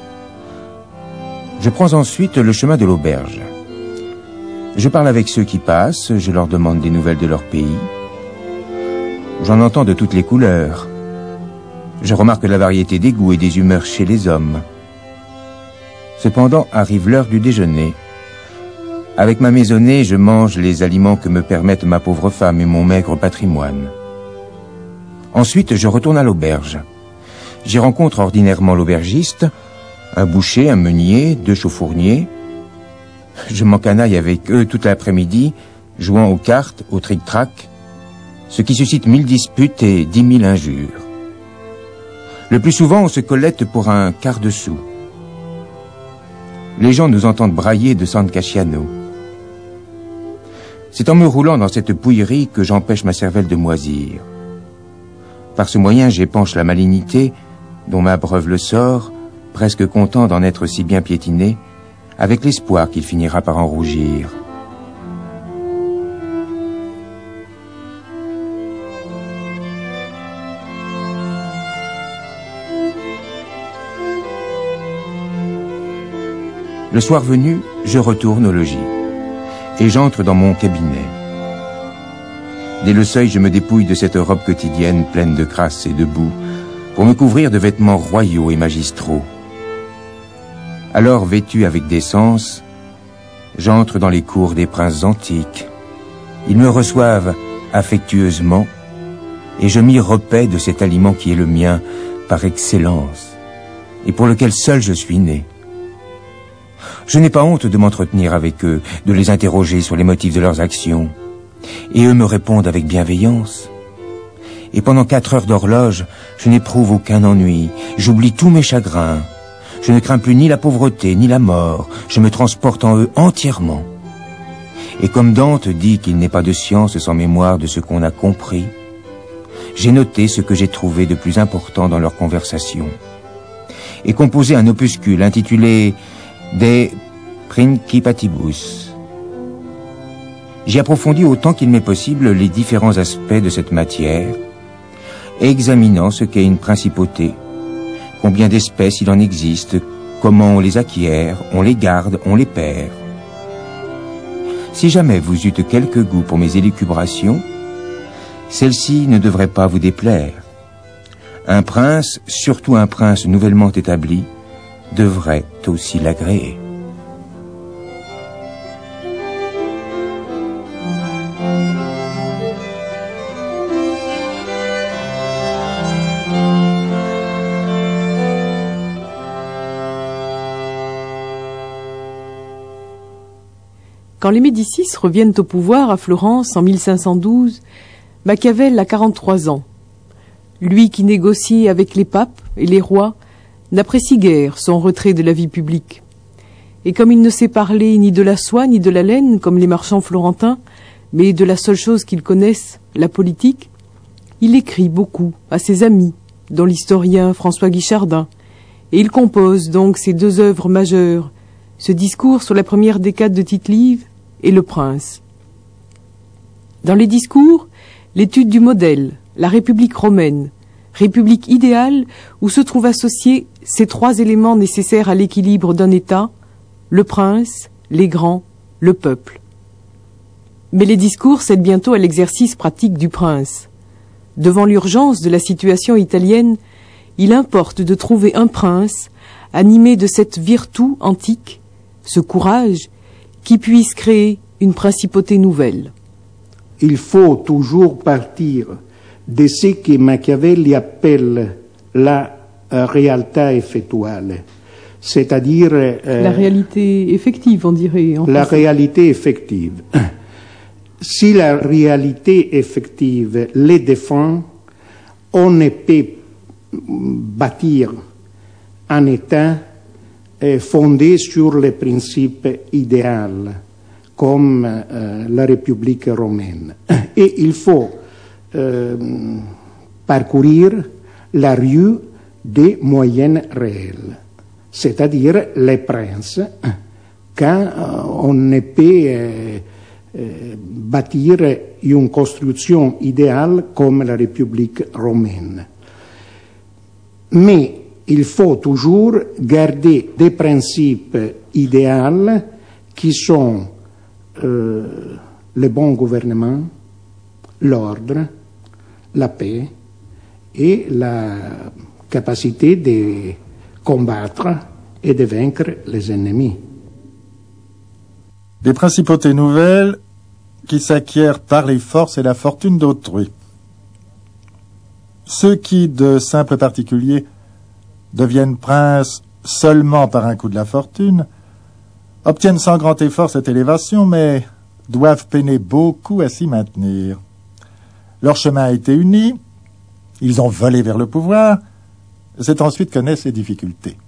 Je prends ensuite le chemin de l'auberge. Je parle avec ceux qui passent, je leur demande des nouvelles de leur pays. J'en entends de toutes les couleurs. Je remarque la variété des goûts et des humeurs chez les hommes. Cependant, arrive l'heure du déjeuner. Avec ma maisonnée, je mange les aliments que me permettent ma pauvre femme et mon maigre patrimoine. Ensuite, je retourne à l'auberge. J'y rencontre ordinairement l'aubergiste, un boucher, un meunier, deux chauffourniers. Je m'encanaille avec eux toute l'après-midi jouant aux cartes, au tric-trac, ce qui suscite mille disputes et dix mille injures. Le plus souvent, on se collecte pour un quart de sou. Les gens nous entendent brailler de San Casciano. C'est en me roulant dans cette pouillerie que j'empêche ma cervelle de moisir. Par ce moyen, j'épanche la malignité dont m'abreuve le sort, presque content d'en être si bien piétiné, avec l'espoir qu'il finira par en rougir. Le soir venu, je retourne au logis et j'entre dans mon cabinet. Dès le seuil, je me dépouille de cette robe quotidienne pleine de crasse et de boue pour me couvrir de vêtements royaux et magistraux. Alors, vêtu avec décence, j'entre dans les cours des princes antiques. Ils me reçoivent affectueusement et je m'y repais de cet aliment qui est le mien par excellence et pour lequel seul je suis né. Je n'ai pas honte de m'entretenir avec eux, de les interroger sur les motifs de leurs actions. Et eux me répondent avec bienveillance. Et pendant quatre heures d'horloge, je n'éprouve aucun ennui. J'oublie tous mes chagrins. Je ne crains plus ni la pauvreté, ni la mort. Je me transporte en eux entièrement. Et comme Dante dit qu'il n'est pas de science sans mémoire de ce qu'on a compris, j'ai noté ce que j'ai trouvé de plus important dans leur conversation. Et composé un opuscule intitulé De Principatibus. J'y approfondis autant qu'il m'est possible les différents aspects de cette matière, examinant ce qu'est une principauté, combien d'espèces il en existe, comment on les acquiert, on les garde, on les perd. Si jamais vous eûtes quelque goût pour mes élucubrations, celles-ci ne devraient pas vous déplaire. Un prince, surtout un prince nouvellement établi, devrait aussi l'agréer. Quand les Médicis reviennent au pouvoir à Florence en mille cinq cent douze, Machiavel a quarante-trois ans. Lui qui négocie avec les papes et les rois n'apprécie guère son retrait de la vie publique. Et comme il ne sait parler ni de la soie ni de la laine, comme les marchands florentins, mais de la seule chose qu'ils connaissent, la politique, il écrit beaucoup à ses amis, dont l'historien François Guichardin, et il compose donc ses deux œuvres majeures, ce discours sur la première décade de Tite-Live et Le Prince. Dans les discours, l'étude du modèle, la République romaine, République idéale où se trouvent associés ces trois éléments nécessaires à l'équilibre d'un État, le prince, les grands, le peuple. Mais les discours cèdent bientôt à l'exercice pratique du prince. Devant l'urgence de la situation italienne, il importe de trouver un prince animé de cette vertu antique, ce courage, qui puisse créer une principauté nouvelle. Il faut toujours partir de ce que Machiavelli appelle la euh, realtà effettuale, c'est-à-dire euh, la réalité effective, on dirait. En la français. réalité effective. Si la réalité effective les défend, on ne peut bâtir un État euh, fondé sur les principes idéaux, comme euh, la République romaine. Et il faut Euh, parcourir la rue des moyennes réelles, c'est-à-dire les princes, quand euh, on ne peut euh, euh, bâtir une construction idéale comme la République romaine. Mais il faut toujours garder des principes idéaux qui sont euh, le bon gouvernement, l'ordre, la paix et la capacité de combattre et de vaincre les ennemis. Des principautés nouvelles qui s'acquièrent par les forces et la fortune d'autrui. Ceux qui, de simples particuliers, deviennent princes seulement par un coup de la fortune, obtiennent sans grand effort cette élévation, mais doivent peiner beaucoup à s'y maintenir. Leur chemin a été uni, ils ont volé vers le pouvoir, c'est ensuite que naissent les difficultés.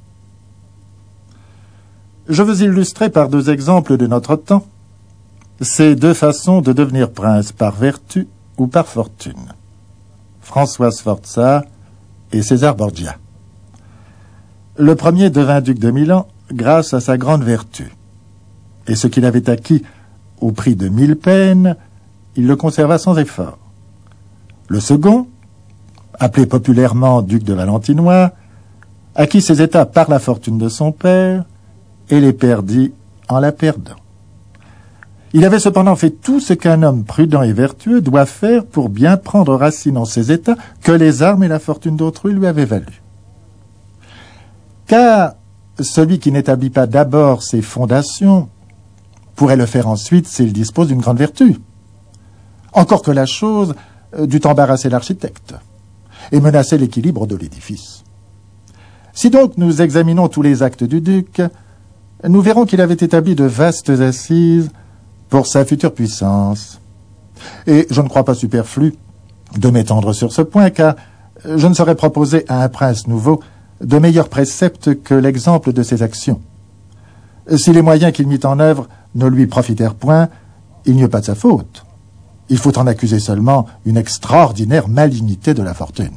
Je veux illustrer par deux exemples de notre temps ces deux façons de devenir prince, par vertu ou par fortune. François Sforza et César Borgia. Le premier devint duc de Milan grâce à sa grande vertu. Et ce qu'il avait acquis au prix de mille peines, il le conserva sans effort. Le second, appelé populairement duc de Valentinois, acquit ses états par la fortune de son père et les perdit en la perdant. Il avait cependant fait tout ce qu'un homme prudent et vertueux doit faire pour bien prendre racine en ses états que les armes et la fortune d'autrui lui avaient valu. Car celui qui n'établit pas d'abord ses fondations pourrait le faire ensuite s'il dispose d'une grande vertu. Encore que la chose dût embarrasser l'architecte et menacer l'équilibre de l'édifice. Si donc nous examinons tous les actes du duc, nous verrons qu'il avait établi de vastes assises pour sa future puissance. Et je ne crois pas superflu de m'étendre sur ce point, car je ne saurais proposer à un prince nouveau de meilleurs préceptes que l'exemple de ses actions. Si les moyens qu'il mit en œuvre ne lui profitèrent point, il n'y eut pas de sa faute. Il faut en accuser seulement une extraordinaire malignité de la fortune.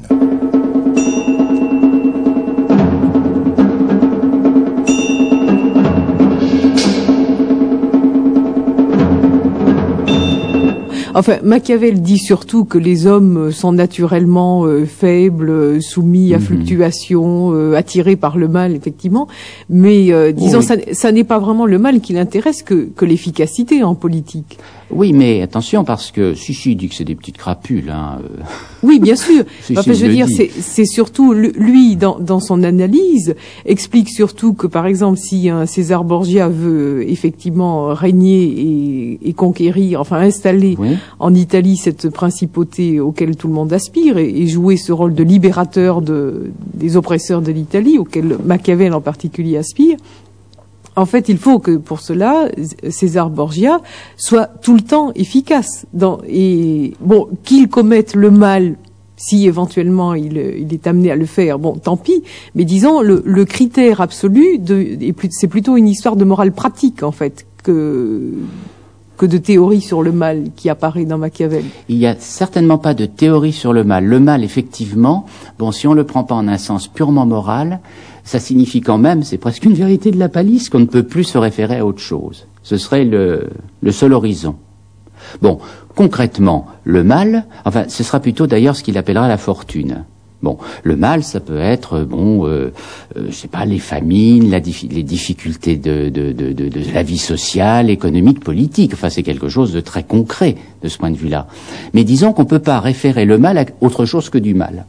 Enfin, Machiavel dit surtout que les hommes sont naturellement euh, faibles, soumis à mmh. fluctuations, euh, attirés par le mal, effectivement. Mais euh, disons, oui. ça, ça n'est pas vraiment le mal qui l'intéresse que, que l'efficacité en politique. Oui, mais attention, parce que si, si, il dit que c'est des petites crapules. Hein, euh... Oui, bien sûr. si, enfin, si, je veux dire, c'est, c'est surtout, lui, dans, dans son analyse, explique surtout que, par exemple, si un César Borgia veut effectivement régner et, et conquérir, enfin installer oui. en Italie cette principauté auquel tout le monde aspire et, et jouer ce rôle de libérateur de, des oppresseurs de l'Italie, auquel Machiavel en particulier aspire, en fait, il faut que pour cela, César Borgia soit tout le temps efficace. Dans, et bon, qu'il commette le mal, si éventuellement il, il est amené à le faire, bon, tant pis. Mais disons, le, le critère absolu, de, c'est plutôt une histoire de morale pratique, en fait, que que de théorie sur le mal qui apparaît dans Machiavel. Il n'y a certainement pas de théorie sur le mal. Le mal, effectivement, bon, si on le prend pas en un sens purement moral, ça signifie quand même, c'est presque une vérité de la palisse, qu'on ne peut plus se référer à autre chose. Ce serait le, le seul horizon. Bon, concrètement, le mal, enfin, ce sera plutôt d'ailleurs ce qu'il appellera la fortune. Bon, le mal, ça peut être, bon, euh, euh, je sais pas, les famines, la diffi- les difficultés de, de, de, de, de la vie sociale, économique, politique. Enfin, c'est quelque chose de très concret de ce point de vue-là. Mais disons qu'on peut pas référer le mal à autre chose que du mal.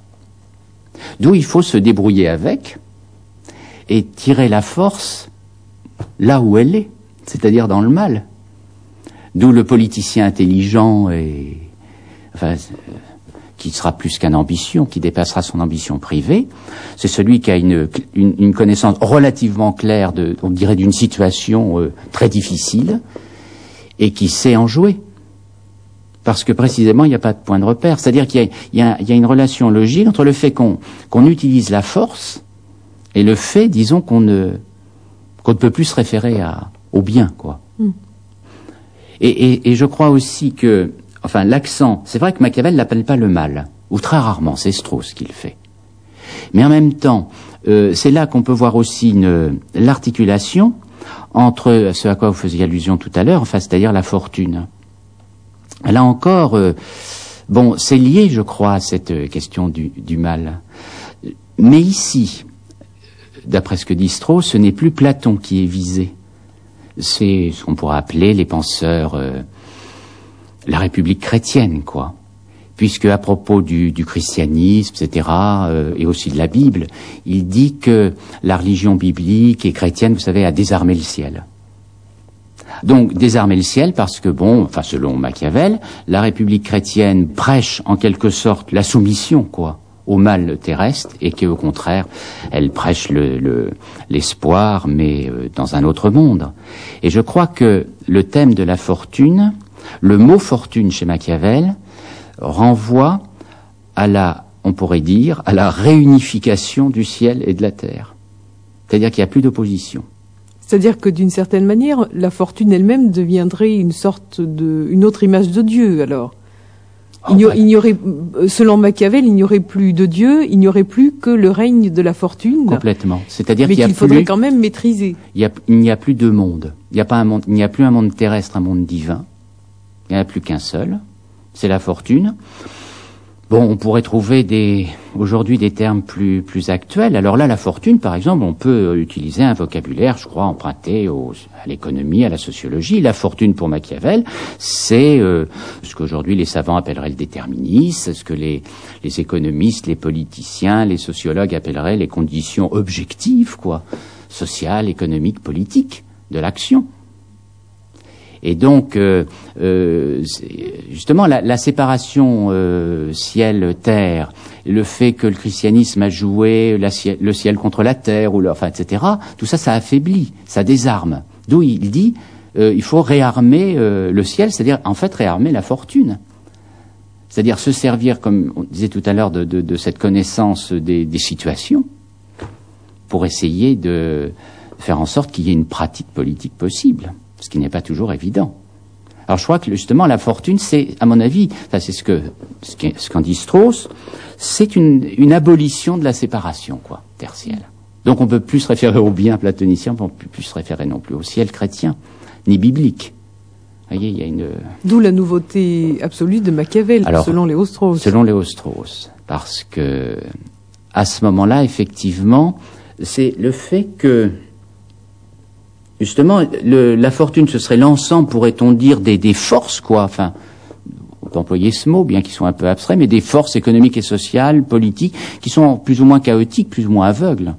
D'où il faut se débrouiller avec et tirer la force là où elle est, c'est-à-dire dans le mal. D'où le politicien intelligent et, enfin, qui sera plus qu'une ambition, qui dépassera son ambition privée, c'est celui qui a une, une, une connaissance relativement claire, de, on dirait, d'une situation euh, très difficile, et qui sait en jouer. Parce que précisément, il n'y a pas de point de repère. C'est-à-dire qu'il y a, il y a, il y a une relation logique entre le fait qu'on, qu'on utilise la force et le fait, disons, qu'on ne, qu'on ne peut plus se référer à, au bien, quoi. Mm. Et, et, et je crois aussi que, enfin, l'accent, c'est vrai que Machiavel l'appelle pas le mal, ou très rarement, c'est Strauss qui le fait. Mais en même temps, euh, c'est là qu'on peut voir aussi une, l'articulation entre ce à quoi vous faisiez allusion tout à l'heure, enfin, c'est-à-dire la fortune. Là encore, euh, bon, c'est lié, je crois, à cette question du, du mal. Mais ici, d'après ce que dit Strauss, ce n'est plus Platon qui est visé. C'est ce qu'on pourrait appeler les penseurs, euh, la République chrétienne, quoi. Puisque à propos du, du christianisme, et cetera, euh, et aussi de la Bible, il dit que la religion biblique et chrétienne, vous savez, a désarmé le ciel. Donc, désarmer le ciel parce que, bon, enfin, selon Machiavel, la République chrétienne prêche en quelque sorte la soumission, quoi, au mal terrestre, et qu'au contraire, elle prêche le, le, l'espoir, mais euh, dans un autre monde. Et je crois que le thème de la fortune Le mot fortune chez Machiavel renvoie à la, on pourrait dire, à la réunification du ciel et de la terre. C'est-à-dire qu'il n'y a plus d'opposition. C'est-à-dire que d'une certaine manière, la fortune elle-même deviendrait une sorte de, une autre image de Dieu, alors. Il n'y, il n'y aurait, selon Machiavel, il n'y aurait plus de Dieu, il n'y aurait plus que le règne de la fortune. Complètement. C'est-à-dire mais qu'il, y a qu'il faudrait plus, quand même maîtriser. Il, y a, il n'y a plus de monde. Il n'y a pas un monde. Il n'y a plus un monde terrestre, un monde divin. Il n'y en a plus qu'un seul. C'est la fortune. Bon, on pourrait trouver des, aujourd'hui des termes plus, plus actuels. Alors là, la fortune, par exemple, on peut utiliser un vocabulaire, je crois, emprunté au, à l'économie, à la sociologie. La fortune pour Machiavel, c'est euh, ce qu'aujourd'hui les savants appelleraient le déterminisme, ce que les, les économistes, les politiciens, les sociologues appelleraient les conditions objectives, quoi, sociales, économiques, politiques, de l'action. Et donc, euh, euh, justement, la, la séparation euh, ciel-terre, le fait que le christianisme a joué la, le ciel contre la terre, ou le, enfin, et cetera, tout ça, ça affaiblit, ça désarme. D'où il dit, euh, il faut réarmer euh, le ciel, c'est-à-dire, en fait, réarmer la fortune. C'est-à-dire se servir, comme on disait tout à l'heure, de, de, de cette connaissance des, des situations, pour essayer de faire en sorte qu'il y ait une pratique politique possible. Ce qui n'est pas toujours évident. Alors je crois que justement la fortune, c'est, à mon avis, ça c'est ce que ce qu'en dit Strauss, c'est une, une abolition de la séparation, quoi, terre-ciel. Donc on peut plus se référer au bien platonicien, on peut plus se référer non plus au ciel chrétien, ni biblique. Vous voyez, il y a une. D'où la nouveauté absolue de Machiavel, Alors, selon Léo Strauss. Selon Léo Strauss, parce que à ce moment-là, effectivement, c'est le fait que justement, le, la fortune, ce serait l'ensemble, pourrait-on dire, des, des forces, quoi. Enfin, on peut employer ce mot, bien qu'ils soient un peu abstraits, mais des forces économiques et sociales, politiques, qui sont plus ou moins chaotiques, plus ou moins aveugles.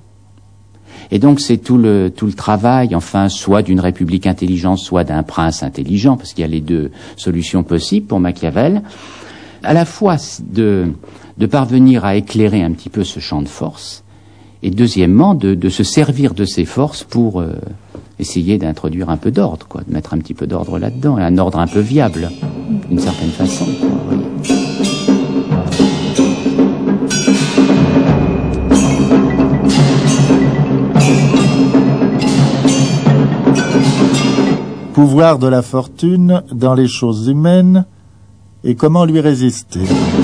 Et donc, c'est tout le, tout le travail, enfin, soit d'une république intelligente, soit d'un prince intelligent, parce qu'il y a les deux solutions possibles pour Machiavel, à la fois de, de parvenir à éclairer un petit peu ce champ de force, et deuxièmement, de, de se servir de ces forces pour euh, essayer d'introduire un peu d'ordre, quoi, de mettre un petit peu d'ordre là-dedans, et un ordre un peu viable, d'une certaine façon. Quoi, vous voyez. Pouvoir de la fortune dans les choses humaines et comment lui résister.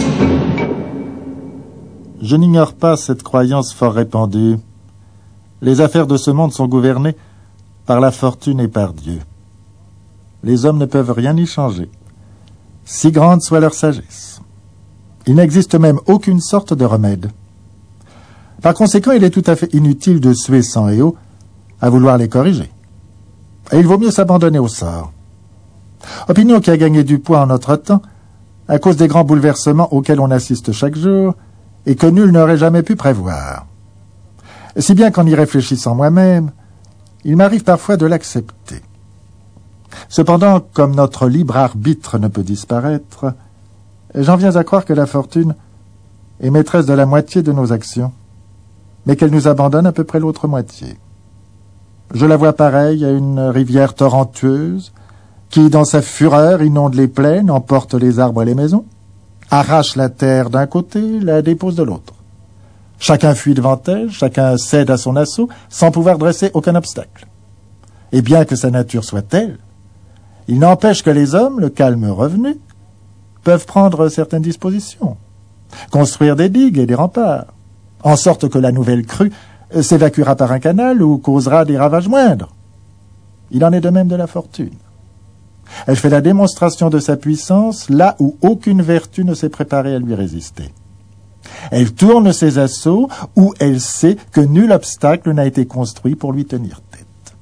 Je n'ignore pas cette croyance fort répandue. Les affaires de ce monde sont gouvernées par la fortune et par Dieu. Les hommes ne peuvent rien y changer, si grande soit leur sagesse. Il n'existe même aucune sorte de remède. Par conséquent, il est tout à fait inutile de suer sang et eau à vouloir les corriger. Et il vaut mieux s'abandonner au sort. Opinion qui a gagné du poids en notre temps, à cause des grands bouleversements auxquels on assiste chaque jour, et que nul n'aurait jamais pu prévoir. Si bien qu'en y réfléchissant moi-même, il m'arrive parfois de l'accepter. Cependant, comme notre libre arbitre ne peut disparaître, j'en viens à croire que la fortune est maîtresse de la moitié de nos actions, mais qu'elle nous abandonne à peu près l'autre moitié. Je la vois pareille à une rivière torrentueuse qui, dans sa fureur, inonde les plaines, emporte les arbres et les maisons, arrache la terre d'un côté, la dépose de l'autre. Chacun fuit devant elle, chacun cède à son assaut, sans pouvoir dresser aucun obstacle. Et bien que sa nature soit telle, il n'empêche que les hommes, le calme revenu, peuvent prendre certaines dispositions, construire des digues et des remparts, en sorte que la nouvelle crue s'évacuera par un canal ou causera des ravages moindres. Il en est de même de la fortune. Elle fait la démonstration de sa puissance là où aucune vertu ne s'est préparée à lui résister. Elle tourne ses assauts où elle sait que nul obstacle n'a été construit pour lui tenir tête.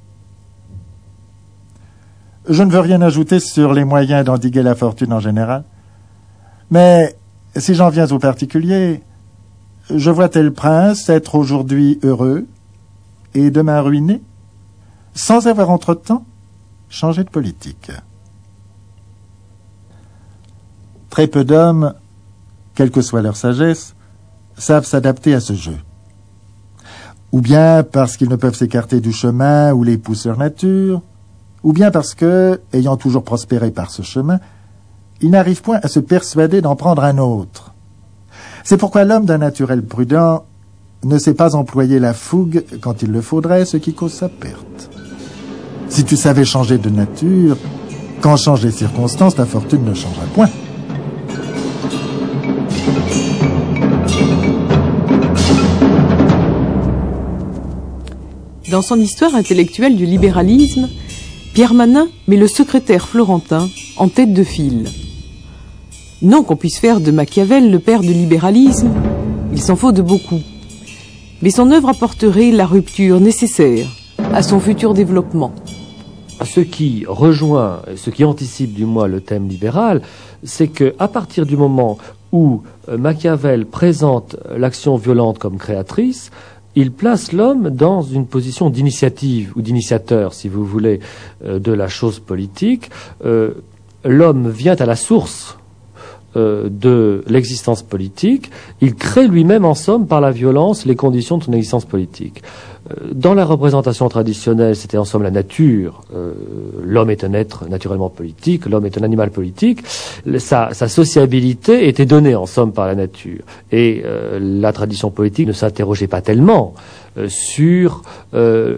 Je ne veux rien ajouter sur les moyens d'endiguer la fortune en général, mais si j'en viens au particulier, je vois tel prince être aujourd'hui heureux et demain ruiné, sans avoir entre-temps changé de politique. Très peu d'hommes, quelle que soit leur sagesse, savent s'adapter à ce jeu. Ou bien parce qu'ils ne peuvent s'écarter du chemin où les pousse leur nature, ou bien parce que, ayant toujours prospéré par ce chemin, il n'arrive point à se persuader d'en prendre un autre. C'est pourquoi l'homme d'un naturel prudent ne sait pas employer la fougue quand il le faudrait, ce qui cause sa perte. Si tu savais changer de nature, quand changent les circonstances, ta fortune ne changera point. Dans son histoire intellectuelle du libéralisme, Pierre Manin met le secrétaire florentin en tête de file. Non qu'on puisse faire de Machiavel le père du libéralisme, il s'en faut de beaucoup. Mais son œuvre apporterait la rupture nécessaire à son futur développement. Ce qui rejoint, ce qui anticipe du moins le thème libéral, c'est que à partir du moment où Machiavel présente l'action violente comme créatrice, il place l'homme dans une position d'initiative ou d'initiateur, si vous voulez, euh, de la chose politique. Euh, l'homme vient à la source euh, de l'existence politique. Il crée lui-même, en somme, par la violence, les conditions de son existence politique. Euh, dans la représentation traditionnelle, c'était en somme la nature. Euh, l'homme est un être naturellement politique, l'homme est un animal politique. Sa, sa sociabilité était donnée, en somme, par la nature. Et euh, la tradition politique ne s'interrogeait pas tellement euh, sur euh,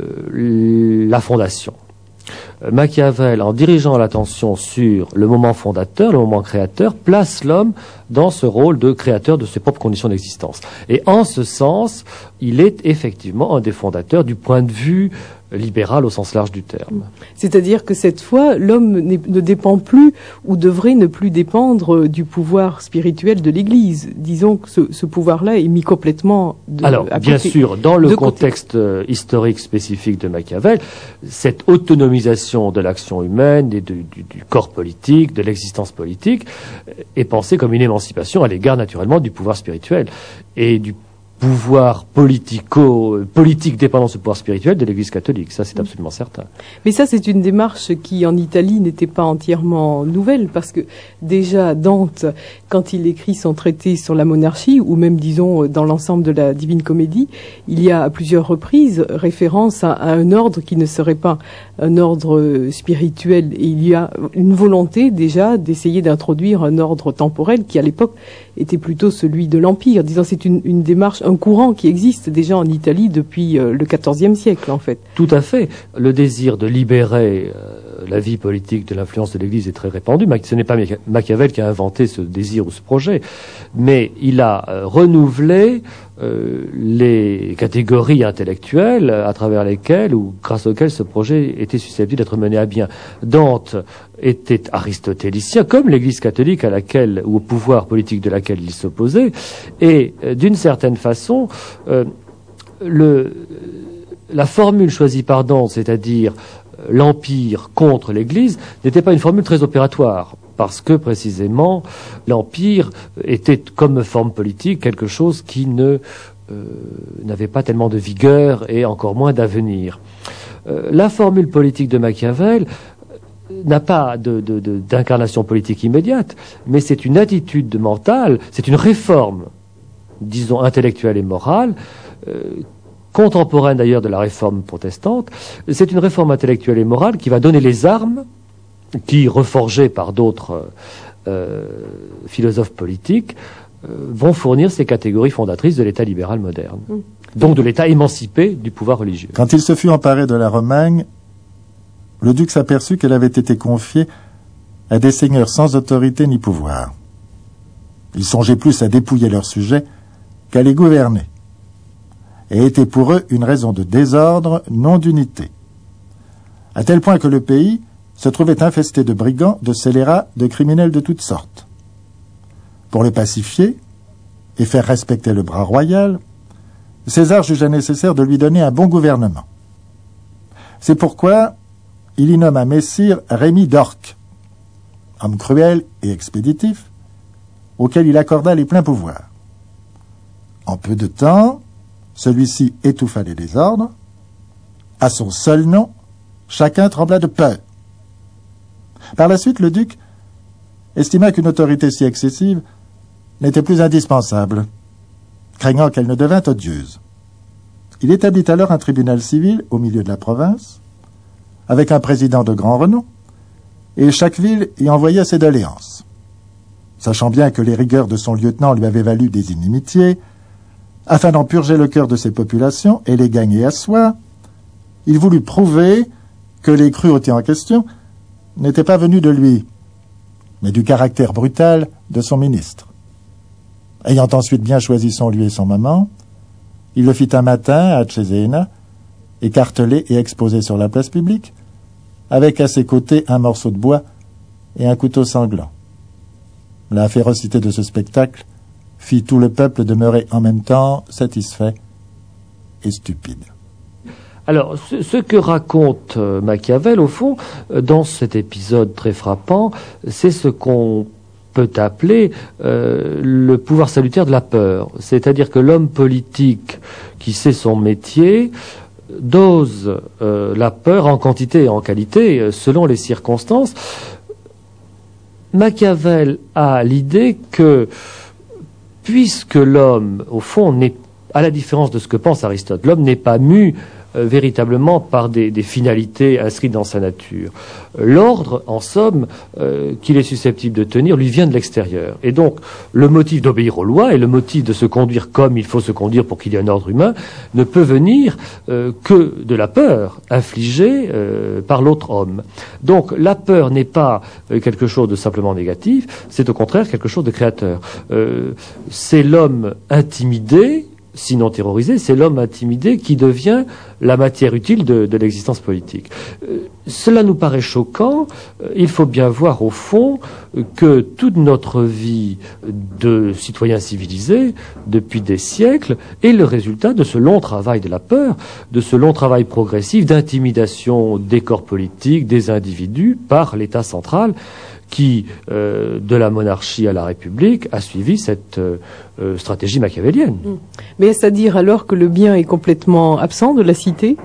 la fondation. Machiavel, en dirigeant l'attention sur le moment fondateur, le moment créateur, place l'homme dans ce rôle de créateur de ses propres conditions d'existence. Et en ce sens, il est effectivement un des fondateurs du point de vue libéral au sens large du terme. C'est-à-dire que cette fois, l'homme ne dépend plus ou devrait ne plus dépendre du pouvoir spirituel de l'Église. Disons que ce, ce pouvoir-là est mis complètement de, Alors, à bien côté, sûr, dans le contexte côté. historique spécifique de Machiavel, cette autonomisation de l'action humaine, et de, du, du corps politique, de l'existence politique, est pensée comme une émancipation à l'égard naturellement du pouvoir spirituel et du pouvoir politico, politique dépendant de ce pouvoir spirituel de l'Église catholique. Ça, c'est absolument certain. Mais ça, c'est une démarche qui, en Italie, n'était pas entièrement nouvelle, parce que déjà, Dante, quand il écrit son traité sur la monarchie, ou même, disons, dans l'ensemble de la Divine Comédie, il y a à plusieurs reprises référence à, à un ordre qui ne serait pas un ordre spirituel. Et il y a une volonté, déjà, d'essayer d'introduire un ordre temporel qui, à l'époque, était plutôt celui de l'Empire. Disons, c'est une, une démarche, un courant qui existe déjà en Italie depuis euh, le quatorzième siècle, en fait. Tout à fait. Le désir de libérer euh, la vie politique de l'influence de l'Église est très répandu. Ce n'est pas Machiavel qui a inventé ce désir ou ce projet, mais il a euh, renouvelé euh, les catégories intellectuelles à travers lesquelles ou grâce auxquelles ce projet était susceptible d'être mené à bien. Dante était aristotélicien, comme l'Église catholique à laquelle ou au pouvoir politique de laquelle il s'opposait, et euh, d'une certaine façon, euh, le, la formule choisie par Dante, c'est-à-dire euh, l'Empire contre l'Église, n'était pas une formule très opératoire, parce que précisément l'Empire était comme forme politique quelque chose qui ne euh, n'avait pas tellement de vigueur et encore moins d'avenir. Euh, la formule politique de Machiavel n'a pas de, de, de, d'incarnation politique immédiate, mais c'est une attitude mentale, c'est une réforme, disons, intellectuelle et morale, euh, contemporaine d'ailleurs de la réforme protestante. C'est une réforme intellectuelle et morale qui va donner les armes, qui, reforgées par d'autres euh, philosophes politiques, euh, vont fournir ces catégories fondatrices de l'État libéral moderne, mmh. donc de l'État émancipé du pouvoir religieux. Quand il se fut emparé de la Romagne, le duc s'aperçut qu'elle avait été confiée à des seigneurs sans autorité ni pouvoir. Il songeait plus à dépouiller leurs sujets qu'à les gouverner, et était pour eux une raison de désordre, non d'unité. À tel point que le pays se trouvait infesté de brigands, de scélérats, de criminels de toutes sortes. Pour le pacifier et faire respecter le bras royal, César jugea nécessaire de lui donner un bon gouvernement. C'est pourquoi il y nomma messire Rémy d'Orc, homme cruel et expéditif, auquel il accorda les pleins pouvoirs. En peu de temps, celui-ci étouffa les désordres. À son seul nom, chacun trembla de peur. Par la suite, le duc estima qu'une autorité si excessive n'était plus indispensable, craignant qu'elle ne devînt odieuse. Il établit alors un tribunal civil au milieu de la province, avec un président de grand renom, et chaque ville y envoyait ses doléances. Sachant bien que les rigueurs de son lieutenant lui avaient valu des inimitiés, afin d'en purger le cœur de ses populations et les gagner à soi, il voulut prouver que les cruautés en question n'étaient pas venues de lui, mais du caractère brutal de son ministre. Ayant ensuite bien choisi son lieu et son moment, il le fit un matin à Cesena, écartelé et exposé sur la place publique, avec à ses côtés un morceau de bois et un couteau sanglant. La férocité de ce spectacle fit tout le peuple demeurer en même temps satisfait et stupide. Alors, ce, ce que raconte euh, Machiavel, au fond, euh, dans cet épisode très frappant, c'est ce qu'on peut appeler euh, le pouvoir salutaire de la peur. C'est-à-dire que l'homme politique qui sait son métier dose euh, la peur en quantité et en qualité, euh, selon les circonstances. Machiavel a l'idée que, puisque l'homme, au fond, n'est, à la différence de ce que pense Aristote, l'homme n'est pas mu Euh, véritablement par des, des finalités inscrites dans sa nature. L'ordre, en somme, euh, qu'il est susceptible de tenir, lui vient de l'extérieur. Et donc, le motif d'obéir aux lois et le motif de se conduire comme il faut se conduire pour qu'il y ait un ordre humain ne peut venir euh, que de la peur infligée euh, par l'autre homme. Donc, la peur n'est pas euh, quelque chose de simplement négatif, c'est au contraire quelque chose de créateur. Euh, c'est l'homme intimidé, sinon terrorisé, c'est l'homme intimidé qui devient la matière utile de, de l'existence politique. Euh, cela nous paraît choquant. Euh, il faut bien voir au fond euh, que toute notre vie de citoyens civilisés, depuis des siècles, est le résultat de ce long travail de la peur, de ce long travail progressif d'intimidation des corps politiques, des individus, par l'État central, qui, euh, de la monarchie à la République, a suivi cette euh, euh, stratégie machiavélienne. Mais est-ce à dire alors que le bien est complètement absent de la cité,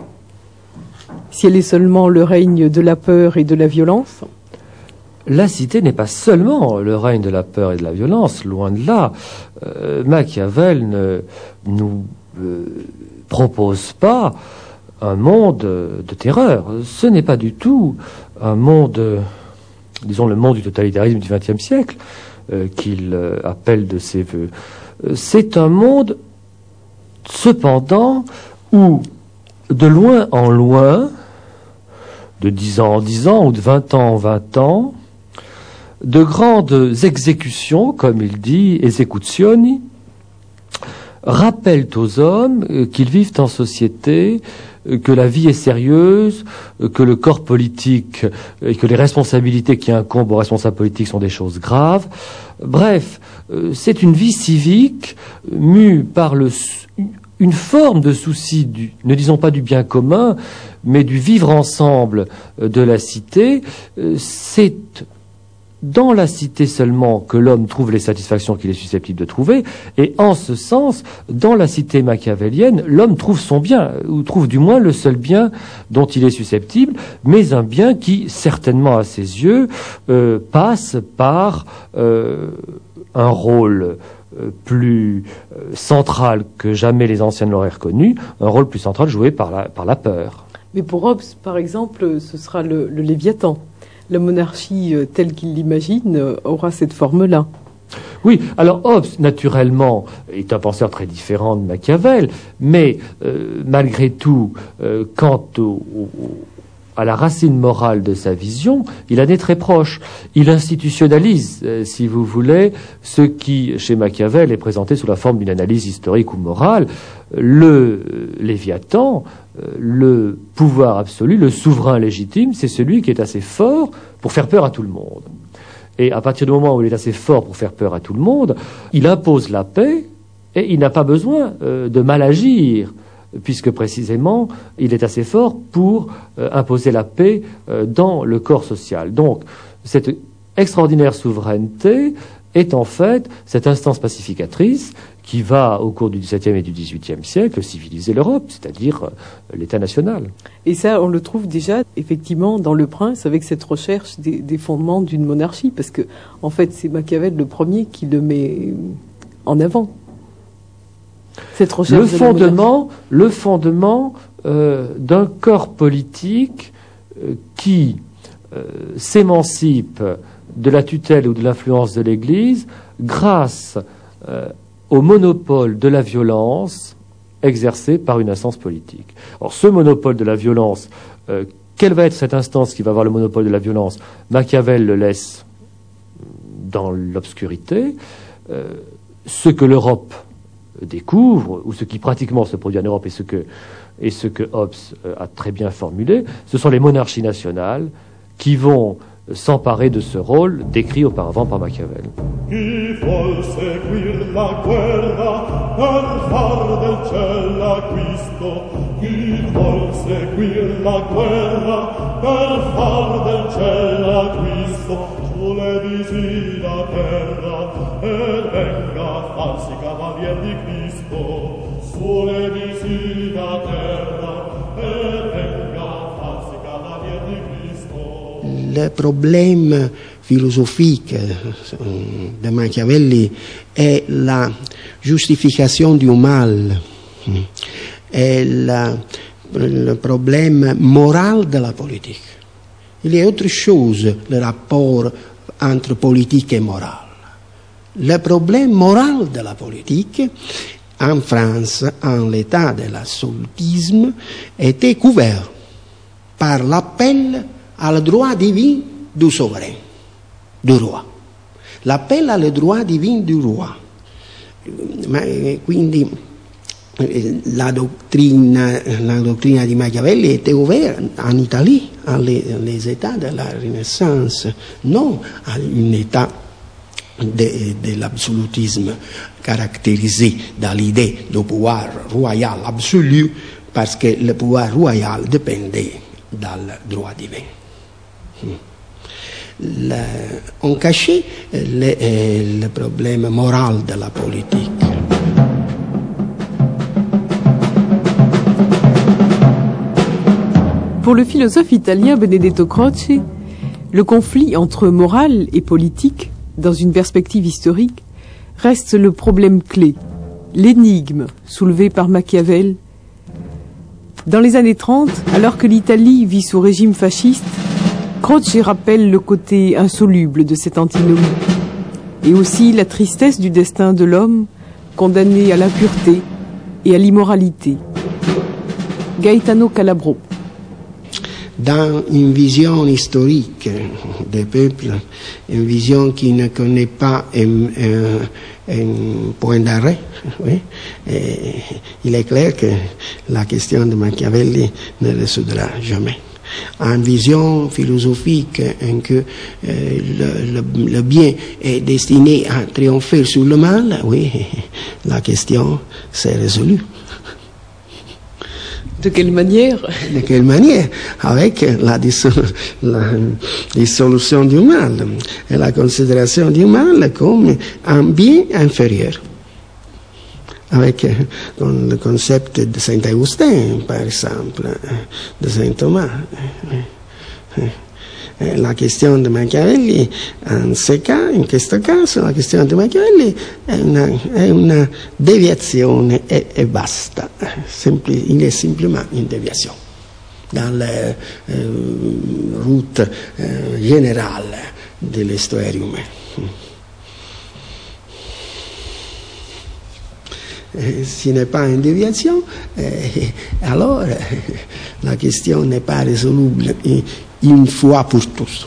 si elle est seulement le règne de la peur et de la violence? La cité n'est pas seulement le règne de la peur et de la violence, loin de là. Euh, Machiavel ne nous euh, propose pas un monde de terreur. Ce n'est pas du tout un monde... disons le monde du totalitarisme du vingtième siècle, euh, qu'il euh, appelle de ses voeux. Euh, c'est un monde, cependant, où, de loin en loin, de dix ans en dix ans, ou de vingt ans en vingt ans, de grandes exécutions, comme il dit, esecuzioni, rappellent aux hommes euh, qu'ils vivent en société, que la vie est sérieuse, que le corps politique et que les responsabilités qui incombent aux responsables politiques sont des choses graves. Bref, c'est une vie civique mue par le, une forme de souci, du, ne disons pas du bien commun, mais du vivre ensemble de la cité. C'est dans la cité seulement que l'homme trouve les satisfactions qu'il est susceptible de trouver, et en ce sens, dans la cité machiavélienne, l'homme trouve son bien, ou trouve du moins le seul bien dont il est susceptible, mais un bien qui, certainement à ses yeux, euh, passe par euh, un rôle euh, plus euh, central que jamais les anciens ne l'auraient reconnu, un rôle plus central joué par la, par la peur. Mais pour Hobbes, par exemple, ce sera le, le Léviathan. La monarchie euh, telle qu'il l'imagine euh, aura cette forme-là. Oui, alors Hobbes, naturellement, est un penseur très différent de Machiavel, mais euh, malgré tout, euh, quant au, au, à la racine morale de sa vision, il en est très proche. Il institutionnalise, euh, si vous voulez, ce qui, chez Machiavel, est présenté sous la forme d'une analyse historique ou morale. Le euh, Léviathan, euh, le pouvoir absolu, le souverain légitime, c'est celui qui est assez fort pour faire peur à tout le monde. Et à partir du moment où il est assez fort pour faire peur à tout le monde, il impose la paix et il n'a pas besoin euh, de mal agir, puisque précisément il est assez fort pour euh, imposer la paix euh, dans le corps social. Donc cette extraordinaire souveraineté est en fait cette instance pacificatrice qui va, au cours du dix-septième et du dix-huitième siècle, civiliser l'Europe, c'est-à-dire euh, l'État national. Et ça, on le trouve déjà, effectivement, dans Le Prince, avec cette recherche des, des fondements d'une monarchie, parce que, en fait, c'est Machiavel le premier qui le met en avant. Cette recherche le de fondement, le fondement euh, d'un corps politique euh, qui euh, s'émancipe de la tutelle ou de l'influence de l'Église grâce euh, au monopole de la violence exercé par une instance politique. Or, ce monopole de la violence, euh, quelle va être cette instance qui va avoir le monopole de la violence? Machiavel le laisse dans l'obscurité. Euh, ce que l'Europe découvre, ou ce qui pratiquement se produit en Europe, et ce que, et ce que Hobbes euh, a très bien formulé, ce sont les monarchies nationales qui vont s'emparer de ce rôle décrit auparavant par Machiavel. Chi vuol seguir la guerra per far del ciel acquisto? Chi vuol seguir la guerra per far del ciel acquisto? Sulle visi la terra e venga a farsi cavalier di Cristo. Sulle visi la terra e venga a farsi cavalier di Cristo. Le problème philosophique de Machiavelli est la justification du mal, est la, le problème moral de la politique. Il y a autre chose, le rapport entre politique et morale. Le problème moral de la politique, en France, en l'état de l'absolutisme, était couvert par l'appel al droit divin du souverain, du roi. L'appel al droit divin du roi. Ma, quindi la dottrina, la dottrina di Machiavelli était ouverte en Italie, les, les états de la Renaissance, non à un état de, de l'absolutisme caractérisé dans l'idée du pouvoir royal absolu, parce que le pouvoir royal dépendait du droit divin. Le, on cachait le, le problème moral de la politique. Pour le philosophe italien Benedetto Croce, le conflit entre morale et politique, dans une perspective historique, reste le problème clé, l'énigme soulevée par Machiavel. Dans les années trente, alors que l'Italie vit sous régime fasciste, Croce rappelle le côté insoluble de cette antinomie, et aussi la tristesse du destin de l'homme condamné à l'impureté et à l'immoralité. Gaetano Calabro. Dans une vision historique des peuples, une vision qui ne connaît pas un, un, un point d'arrêt, oui, il est clair que la question de Machiavelli ne résoudra jamais. En vision philosophique en que euh, le, le, le bien est destiné à triompher sur le mal, oui, la question s'est résolue. De quelle manière? De quelle manière? Avec la, dissol- la dissolution du mal et la considération du mal comme un bien inférieur. Avec euh, le concept de Saint Augustin, par exemple, de Saint Thomas. La question de Machiavelli, en ce cas, in questo caso, la question de Machiavelli è una, è una deviazione e, e basta. Simpli, il est simplement une déviation dans la euh, route euh, générale de l'histoire humaine. Et s'il n'est pas une déviation, eh, alors eh, la question n'est pas résoluble une fois pour tous.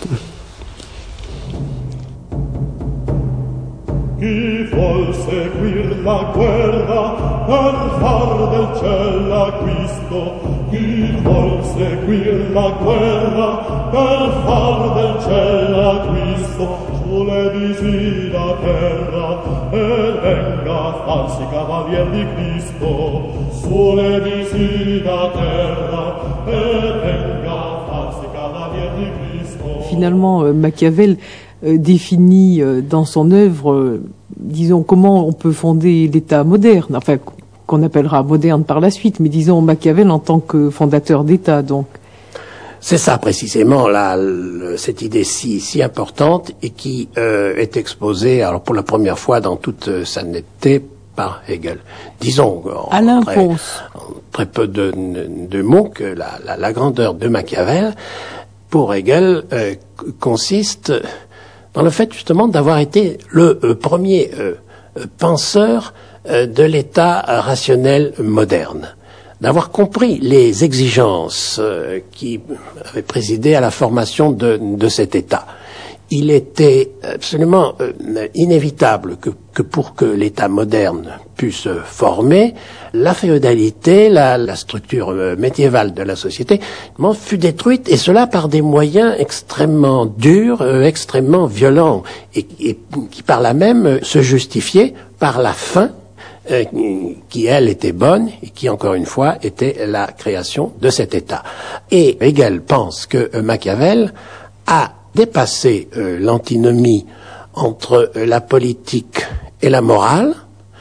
Chi vuol seguir la guerra per far del ciel acquisto? Chi vuol seguir la guerra per far del ciel acquisto? Sulle visi la terra e venga a farsi cavalier di Cristo. Sulle visi la terra e venga a farsi cavalier di Cristo. Finalement, euh, Machiavel euh, définit euh, dans son œuvre, euh, disons, comment on peut fonder l'État moderne, enfin, qu'on appellera moderne par la suite, mais disons Machiavel en tant que fondateur d'État, donc. C'est ça précisément là, le, cette idée si, si importante et qui euh, est exposée alors pour la première fois dans toute sa netteté par Hegel. Disons en Alain très, Ponce. en très peu de, de mots que la, la, la grandeur de Machiavel, pour Hegel, euh, consiste dans le fait justement d'avoir été le euh, premier euh, penseur euh, de l'État rationnel moderne, d'avoir compris les exigences euh, qui avaient présidé à la formation de, de cet État. Il était absolument euh, inévitable que, que pour que l'État moderne puisse se former, la féodalité, la, la structure euh, médiévale de la société, fut détruite, et cela par des moyens extrêmement durs, euh, extrêmement violents, et, et qui par là même euh, se justifiaient par la fin, euh, qui elle était bonne, et qui encore une fois était la création de cet État. Et Hegel pense que euh, Machiavel a dépasser euh, l'antinomie entre euh, la politique et la morale,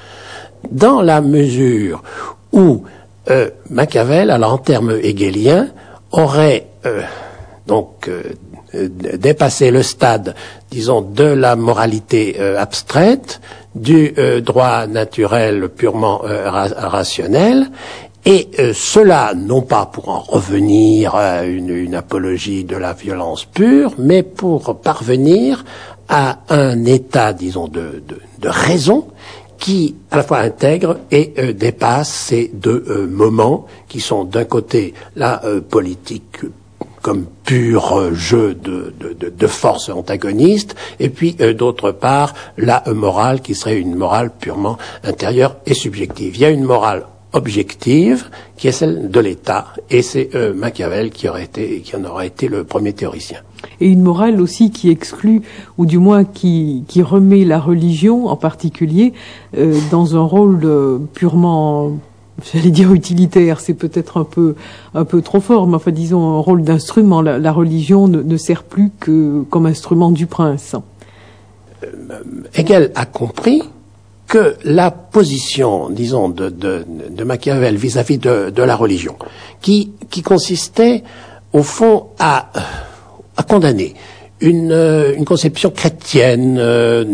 dans la mesure où euh, Machiavel, alors en termes hegéliens, aurait euh, donc euh, euh, dépassé le stade, disons, de la moralité euh, abstraite, du euh, droit naturel purement euh, ra rationnel, et euh, cela, non pas pour en revenir à une, une apologie de la violence pure, mais pour parvenir à un état, disons, de, de, de raison qui, à la fois intègre et euh, dépasse ces deux euh, moments qui sont d'un côté la euh, politique comme pur euh, jeu de, de, de, de forces antagonistes, et puis euh, d'autre part la euh, morale qui serait une morale purement intérieure et subjective. Il y a une morale objective, qui est celle de l'État, et c'est euh, Machiavel qui aurait été, qui en aurait été le premier théoricien. Et une morale aussi qui exclut, ou du moins qui, qui remet la religion en particulier euh, dans un rôle euh, purement, j'allais dire utilitaire, c'est peut-être un peu un peu trop fort, mais enfin disons un rôle d'instrument. La, la religion ne, ne sert plus que comme instrument du prince. Euh, Hegel a compris que la position, disons, de, de, de Machiavel vis-à-vis de, de la religion, qui, qui consistait, au fond, à, à condamner une, une conception chrétienne euh,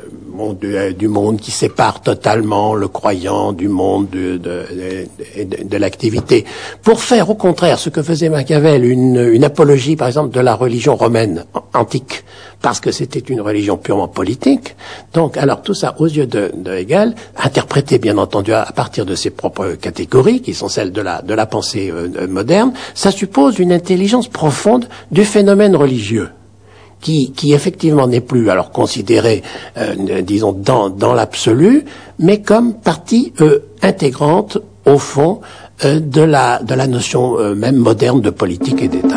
du, du monde qui sépare totalement le croyant du monde de, de, de, de, de l'activité, pour faire au contraire ce que faisait Machiavel, une, une apologie, par exemple, de la religion romaine antique, parce que c'était une religion purement politique. Donc, alors tout ça, aux yeux de, de Hegel, interprété bien entendu à, à partir de ses propres catégories, qui sont celles de la, de la pensée euh, moderne, ça suppose une intelligence profonde du phénomène religieux, qui, qui effectivement n'est plus alors considéré, euh, disons, dans, dans l'absolu, mais comme partie euh, intégrante, au fond, euh, de la, de la notion euh, même moderne de politique et d'État.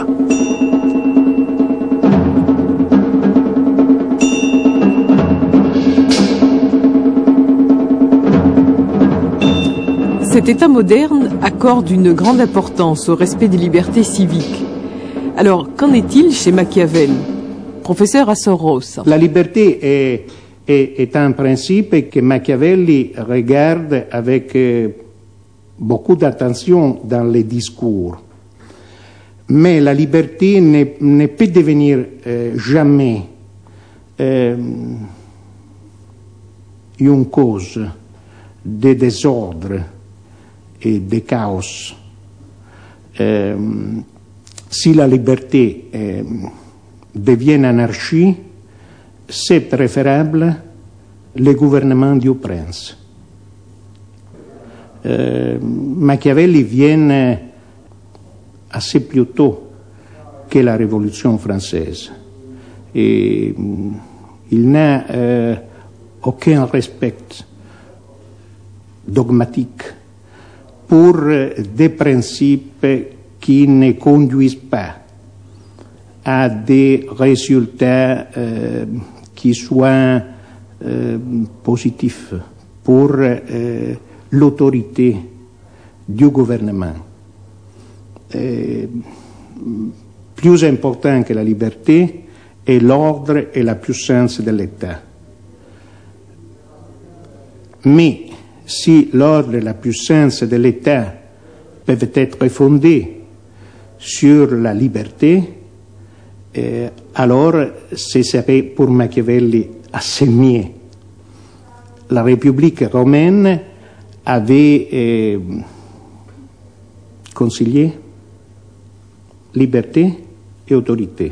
Cet État moderne accorde une grande importance au respect des libertés civiques. Alors, qu'en est-il chez Machiavel? Professeur Asor-Rosa. La liberté est, est, est un principe que Machiavelli regarde avec euh, beaucoup d'attention dans les discours. Mais la liberté ne, ne peut devenir euh, jamais euh, une cause de désordre et de chaos. Euh, si la liberté euh, devient anarchie, c'est préférable le gouvernement du prince. Euh, Machiavelli vient assez plus tôt que la Révolution française. Et il n'a euh, aucun respect dogmatique pour des principes qui ne conduisent pas à des résultats euh, qui soient euh, positifs pour euh, l'autorité du gouvernement. Et plus important que la liberté est l'ordre et la puissance de l'État. Mais si l'ordre et la puissance de l'État peuvent être fondés sur la liberté, eh, alors ce serait pour Machiavelli assez mieux. la République romaine avait euh, concilié liberté et autorité.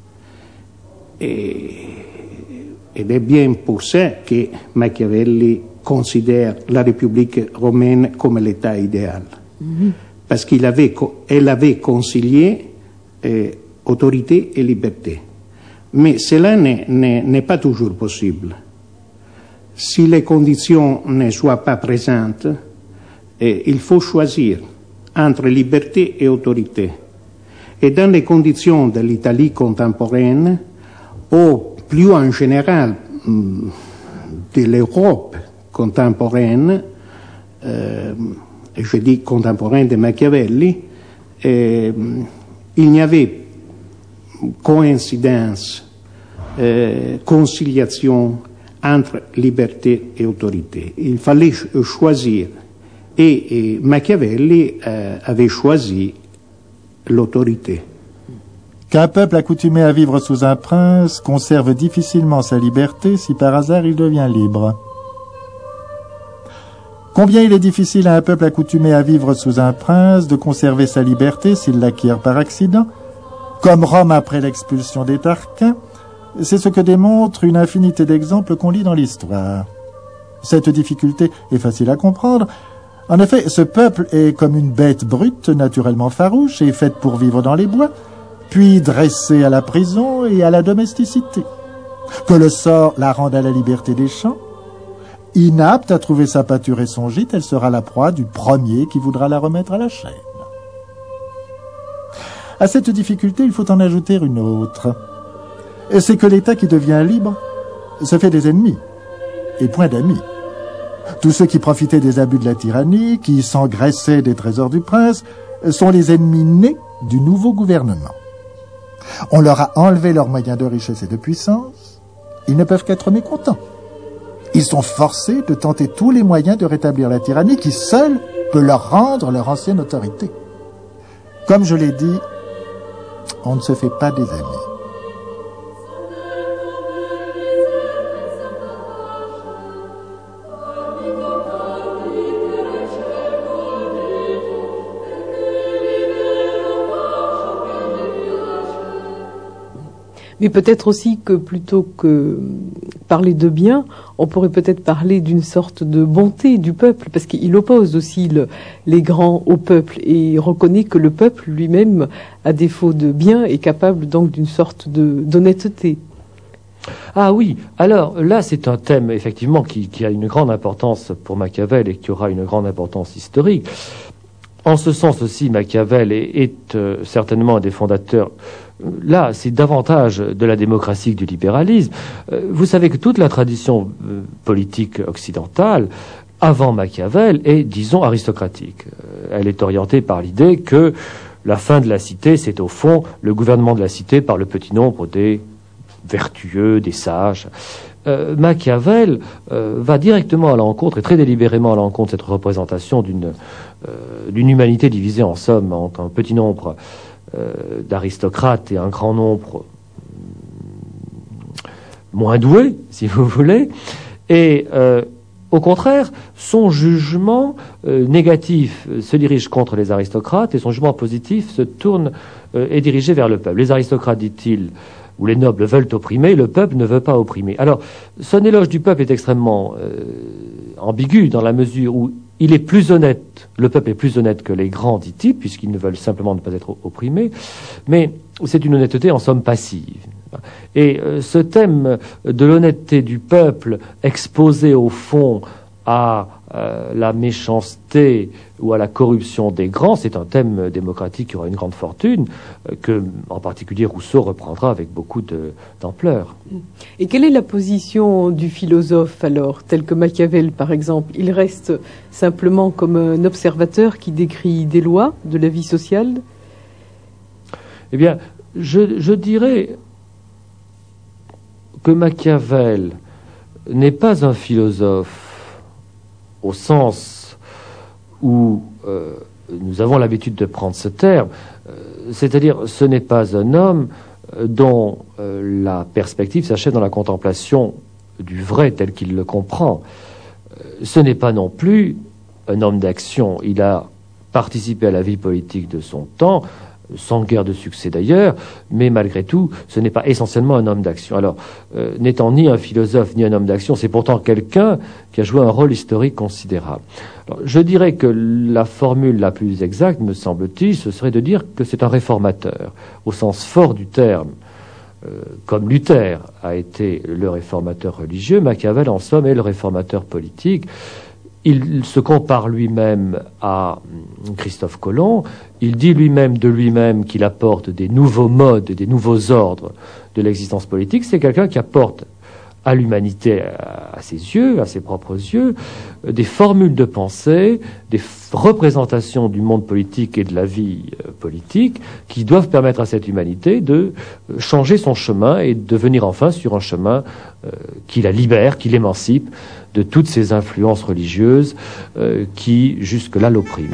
Et il est bien pour ça que Machiavelli considère la République romaine comme l'État idéal. Mm-hmm. Parce qu'elle avait, elle avait concilié euh, autorité et liberté. Mais cela n'est, n'est, n'est pas toujours possible. Si les conditions ne soient pas présentes, eh, il faut choisir entre liberté et autorité. Et dans les conditions de l'Italie contemporaine, ou plus en général de l'Europe contemporaine, euh, je dis contemporaine de Machiavelli, euh, il n'y avait coïncidence, euh, conciliation entre liberté et autorité. Il fallait ch- choisir. Et, et Machiavelli euh, avait choisi l'autorité. Qu'un peuple accoutumé à vivre sous un prince conserve difficilement sa liberté si par hasard il devient libre. Combien il est difficile à un peuple accoutumé à vivre sous un prince de conserver sa liberté s'il l'acquiert par accident, comme Rome après l'expulsion des Tarquins, c'est ce que démontre une infinité d'exemples qu'on lit dans l'histoire. Cette difficulté est facile à comprendre. En effet, ce peuple est comme une bête brute, naturellement farouche et faite pour vivre dans les bois, puis dressée à la prison et à la domesticité. Que le sort la rende à la liberté des champs, inapte à trouver sa pâture et son gîte, elle sera la proie du premier qui voudra la remettre à la chaîne. À cette difficulté, il faut en ajouter une autre. C'est que l'État qui devient libre se fait des ennemis, et point d'amis. Tous ceux qui profitaient des abus de la tyrannie, qui s'engraissaient des trésors du prince, sont les ennemis nés du nouveau gouvernement. On leur a enlevé leurs moyens de richesse et de puissance. Ils ne peuvent qu'être mécontents. Ils sont forcés de tenter tous les moyens de rétablir la tyrannie qui seule peut leur rendre leur ancienne autorité. Comme je l'ai dit, on ne se fait pas des amis. Mais peut-être aussi que plutôt que parler de bien, on pourrait peut-être parler d'une sorte de bonté du peuple, parce qu'il oppose aussi le, les grands au peuple et reconnaît que le peuple lui-même, à défaut de bien, est capable donc d'une sorte de, d'honnêteté. Ah oui, alors là c'est un thème effectivement qui, qui a une grande importance pour Machiavel et qui aura une grande importance historique. En ce sens aussi, Machiavel est, est euh, certainement un des fondateurs. Là, c'est davantage de la démocratie que du libéralisme. Euh, vous savez que toute la tradition euh, politique occidentale, avant Machiavel, est, disons, aristocratique. Euh, elle est orientée par l'idée que la fin de la cité, c'est au fond le gouvernement de la cité par le petit nombre des vertueux, des sages. Euh, Machiavel euh, va directement à l'encontre, et très délibérément à l'encontre de cette représentation d'une euh, d'une humanité divisée en somme entre un petit nombre euh, d'aristocrates et un grand nombre moins doués, si vous voulez. Et euh, au contraire, son jugement euh, négatif se dirige contre les aristocrates et son jugement positif se tourne euh, est dirigé vers le peuple. Les aristocrates, dit-il, où les nobles veulent opprimer, le peuple ne veut pas opprimer. Alors, son éloge du peuple est extrêmement euh, ambigu dans la mesure où il est plus honnête, le peuple est plus honnête que les grands, dit-il, puisqu'ils ne veulent simplement ne pas être opprimés, mais c'est une honnêteté en somme passive. Et euh, ce thème de l'honnêteté du peuple exposé au fond à euh, la méchanceté ou à la corruption des grands, c'est un thème démocratique qui aura une grande fortune, euh, que en particulier Rousseau reprendra avec beaucoup de, d'ampleur. Et quelle est la position du philosophe alors, tel que Machiavel par exemple? Il reste simplement comme un observateur qui décrit des lois de la vie sociale? Eh bien, je, je dirais que Machiavel n'est pas un philosophe au sens où euh, nous avons l'habitude de prendre ce terme, euh, c'est-à-dire ce n'est pas un homme euh, dont euh, la perspective s'achève dans la contemplation du vrai tel qu'il le comprend. Ce n'est pas non plus un homme d'action. Il a participé à la vie politique de son temps, sans guère de succès d'ailleurs, mais malgré tout, ce n'est pas essentiellement un homme d'action. Alors, euh, n'étant ni un philosophe ni un homme d'action, c'est pourtant quelqu'un qui a joué un rôle historique considérable. Alors, je dirais que la formule la plus exacte, me semble-t-il, ce serait de dire que c'est un réformateur, au sens fort du terme. Euh, comme Luther a été le réformateur religieux, Machiavel, en somme, est le réformateur politique. Il se compare lui-même à Christophe Colomb. Il dit lui-même de lui-même qu'il apporte des nouveaux modes, des nouveaux ordres de l'existence politique. C'est quelqu'un qui apporte à l'humanité, à ses yeux, à ses propres yeux, des formules de pensée, des représentations du monde politique et de la vie politique qui doivent permettre à cette humanité de changer son chemin et de venir enfin sur un chemin euh, qui la libère, qui l'émancipe de toutes ces influences religieuses euh, qui, jusque-là, l'oppriment.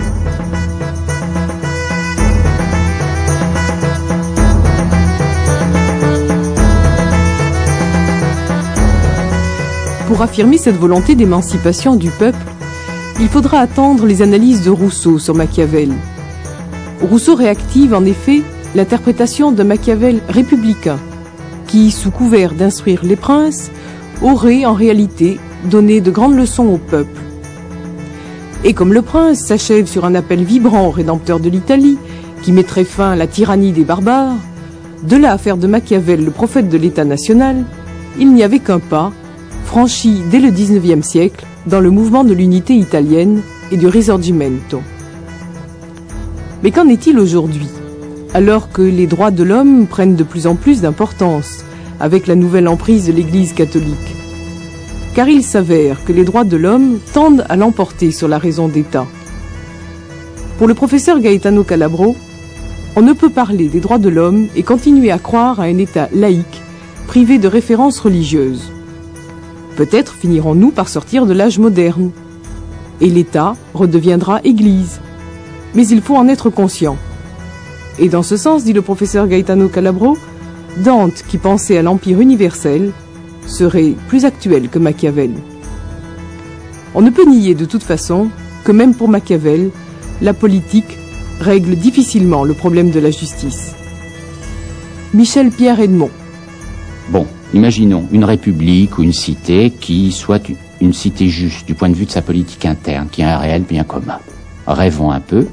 Pour affirmer cette volonté d'émancipation du peuple, il faudra attendre les analyses de Rousseau sur Machiavel. Rousseau réactive en effet l'interprétation d'un Machiavel républicain, qui, sous couvert d'instruire les princes, aurait en réalité donné de grandes leçons au peuple. Et comme le prince s'achève sur un appel vibrant au rédempteur de l'Italie, qui mettrait fin à la tyrannie des barbares, de là à faire de Machiavel le prophète de l'État national, il n'y avait qu'un pas, franchi dès le dix-neuvième siècle dans le mouvement de l'unité italienne et du Risorgimento. Mais qu'en est-il aujourd'hui, alors que les droits de l'homme prennent de plus en plus d'importance avec la nouvelle emprise de l'Église catholique? Car il s'avère que les droits de l'homme tendent à l'emporter sur la raison d'État. Pour le professeur Gaetano Calabro, on ne peut parler des droits de l'homme et continuer à croire à un État laïque, privé de références religieuses. Peut-être finirons-nous par sortir de l'âge moderne, et l'État redeviendra Église. Mais il faut en être conscient. Et dans ce sens, dit le professeur Gaetano Calabro, Dante, qui pensait à l'Empire universel, serait plus actuel que Machiavel. On ne peut nier de toute façon que même pour Machiavel, la politique règle difficilement le problème de la justice. Michel Pierre Edmond. Bon, imaginons une république ou une cité qui soit une cité juste du point de vue de sa politique interne, qui a un réel bien commun. Rêvons un peu.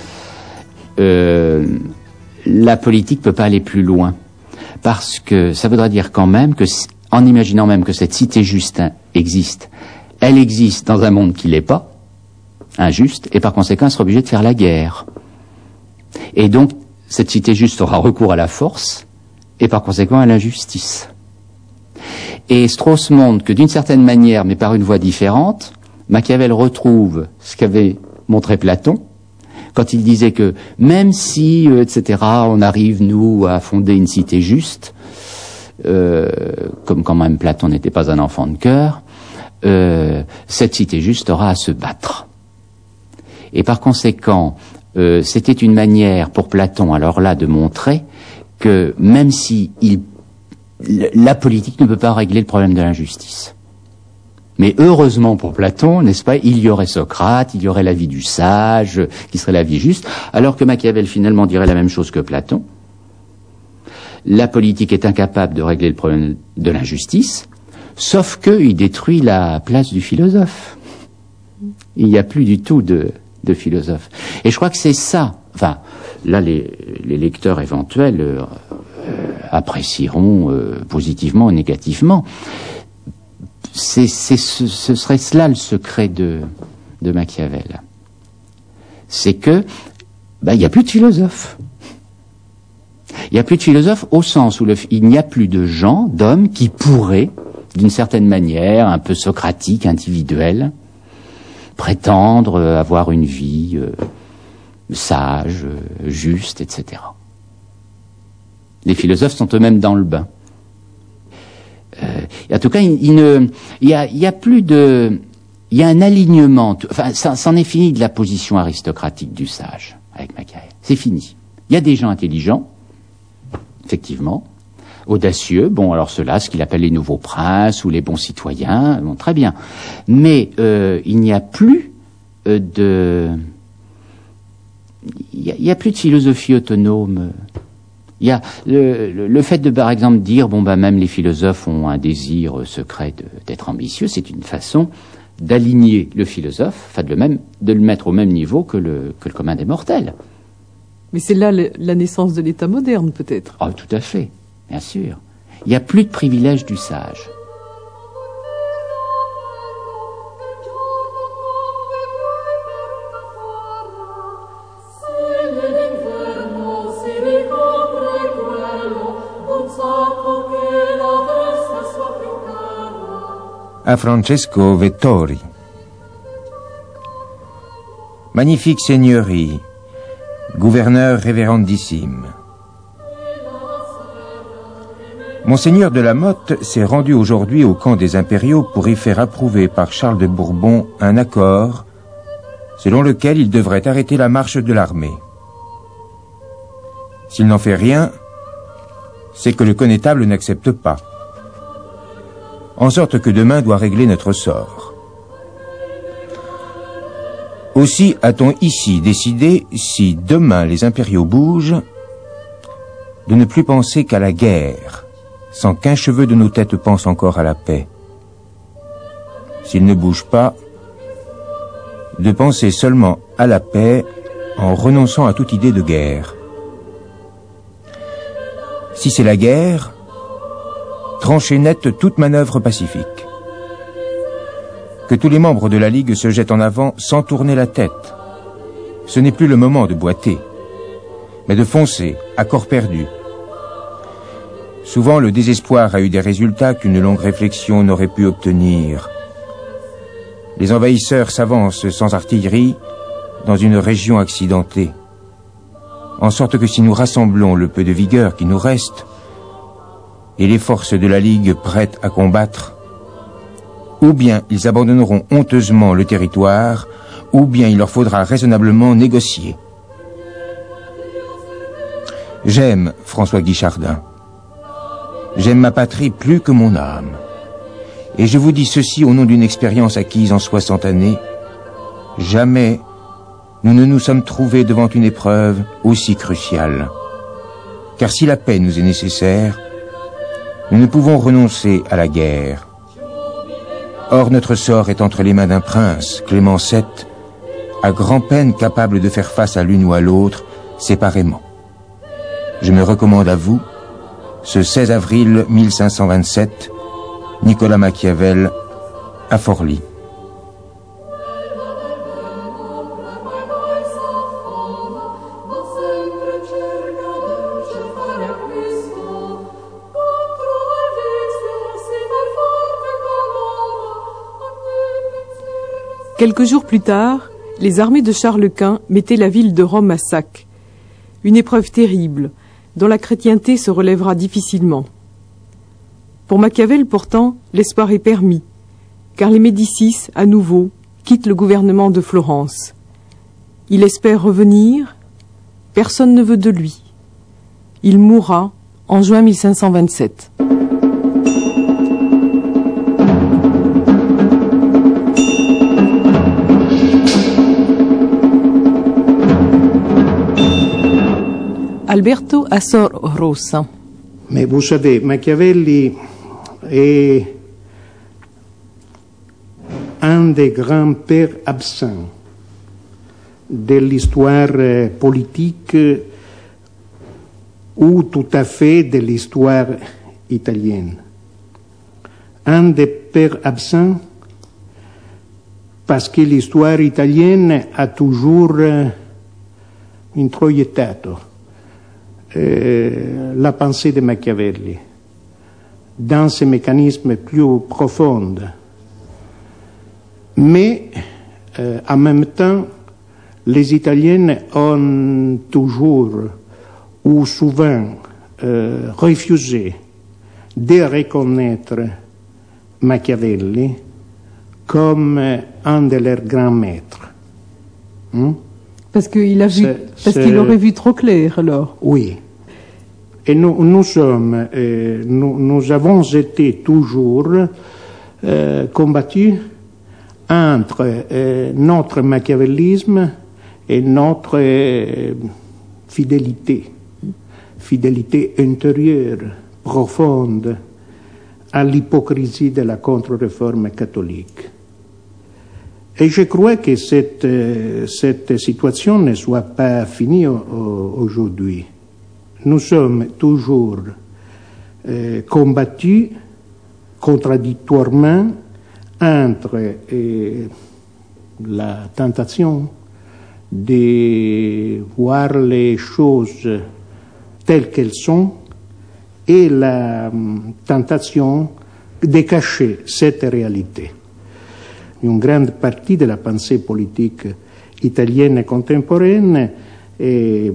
Euh, la politique ne peut pas aller plus loin, parce que ça voudra dire quand même que, en imaginant même que cette cité juste existe, elle existe dans un monde qui l'est pas, injuste, et par conséquent elle sera obligée de faire la guerre. Et donc, cette cité juste aura recours à la force, et par conséquent à l'injustice. Et Strauss montre que d'une certaine manière, mais par une voie différente, Machiavel retrouve ce qu'avait montré Platon, quand il disait que même si, euh, et cetera, on arrive, nous, à fonder une cité juste, euh, comme quand même Platon n'était pas un enfant de cœur, euh, cette cité juste aura à se battre. Et par conséquent, euh, c'était une manière pour Platon, alors là, de montrer que même si il, la politique ne peut pas régler le problème de l'injustice. Mais heureusement pour Platon, n'est-ce pas, il y aurait Socrate, il y aurait la vie du sage, qui serait la vie juste, alors que Machiavel finalement dirait la même chose que Platon. La politique est incapable de régler le problème de l'injustice, sauf qu'il détruit la place du philosophe. Il n'y a plus du tout de, de philosophe. Et je crois que c'est ça, enfin, là les, les lecteurs éventuels euh, apprécieront euh, positivement ou négativement. C'est, c'est, ce, ce serait cela le secret de, de Machiavel. C'est que, ben, il n'y a plus de philosophes. Il n'y a plus de philosophes au sens où le, il n'y a plus de gens, d'hommes, qui pourraient, d'une certaine manière, un peu socratique, individuelle, prétendre avoir une vie euh, sage, euh, juste, et cetera. Les philosophes sont eux-mêmes dans le bain. Euh, en tout cas, il, il ne, il y a, il y a plus de, il y a un alignement. Enfin, ça, c'en est fini de la position aristocratique du sage avec Machiavel. C'est fini. Il y a des gens intelligents, effectivement, audacieux. Bon, alors ceux-là, ce qu'il appelle les nouveaux princes ou les bons citoyens, bon, très bien. Mais euh, il n'y a plus euh, de... Il n'y a, a plus de philosophie autonome. Il y a le, le, le fait de, par exemple, dire, bon, bah, même les philosophes ont un désir secret de, d'être ambitieux, c'est une façon d'aligner le philosophe, enfin de le, même, de le mettre au même niveau que le, que le commun des mortels. Mais c'est là le, la naissance de l'État moderne, peut-être. Ah, tout à fait, bien sûr. Il n'y a plus de privilège du sage. À Francesco Vettori. Magnifique seigneurie, gouverneur révérendissime. Monseigneur de la Motte s'est rendu aujourd'hui au camp des impériaux pour y faire approuver par Charles de Bourbon un accord selon lequel il devrait arrêter la marche de l'armée. S'il n'en fait rien, c'est que le connétable n'accepte pas. En sorte que demain doit régler notre sort. Aussi a-t-on ici décidé, si demain les impériaux bougent, de ne plus penser qu'à la guerre, sans qu'un cheveu de nos têtes pense encore à la paix. S'ils ne bougent pas, de penser seulement à la paix en renonçant à toute idée de guerre. Si c'est la guerre, trancher net toute manœuvre pacifique. Que tous les membres de la Ligue se jettent en avant sans tourner la tête. Ce n'est plus le moment de boiter, mais de foncer, à corps perdu. Souvent, le désespoir a eu des résultats qu'une longue réflexion n'aurait pu obtenir. Les envahisseurs s'avancent sans artillerie dans une région accidentée. En sorte que si nous rassemblons le peu de vigueur qui nous reste, et les forces de la Ligue prêtes à combattre, ou bien ils abandonneront honteusement le territoire, ou bien il leur faudra raisonnablement négocier. J'aime François Guichardin. J'aime ma patrie plus que mon âme. Et je vous dis ceci au nom d'une expérience acquise en soixante années. Jamais nous ne nous sommes trouvés devant une épreuve aussi cruciale. Car si la paix nous est nécessaire, nous ne pouvons renoncer à la guerre. Or, notre sort est entre les mains d'un prince, Clément sept, à grand-peine capable de faire face à l'une ou à l'autre, séparément. Je me recommande à vous, ce seize avril mille cinq cent vingt-sept, Nicolas Machiavel, à Forlì. Quelques jours plus tard, les armées de Charles Quint mettaient la ville de Rome à sac. Une épreuve terrible, dont la chrétienté se relèvera difficilement. Pour Machiavel, pourtant, l'espoir est permis, car les Médicis, à nouveau, quittent le gouvernement de Florence. Il espère revenir, personne ne veut de lui. Il mourra en juin mille cinq cent vingt-sept. Alberto Asor Rosa. Mais vous savez, Machiavelli est un des grands-pères absents de l'histoire politique ou tout à fait de l'histoire italienne. Un des pères absents parce que l'histoire italienne a toujours introiettato Euh, la pensée de Machiavelli dans ses mécanismes plus profonds. Mais euh, en même temps, les Italiens ont toujours ou souvent euh, refusé de reconnaître Machiavelli comme un de leurs grands maîtres. Hmm? Parce qu'il a vu, parce qu'il aurait vu trop clair, alors. Oui. Et nous, nous sommes, euh, nous, nous avons été toujours euh, combattus entre euh, notre machiavélisme et notre euh, fidélité, fidélité intérieure, profonde, à l'hypocrisie de la contre-réforme catholique. Et je crois que cette, euh, cette situation ne soit pas finie au, aujourd'hui. Nous sommes toujours euh, combattus contradictoirement entre euh, la tentation de voir les choses telles qu'elles sont et la um, tentation de cacher cette réalité. Une grande partie de la pensée politique italienne contemporaine est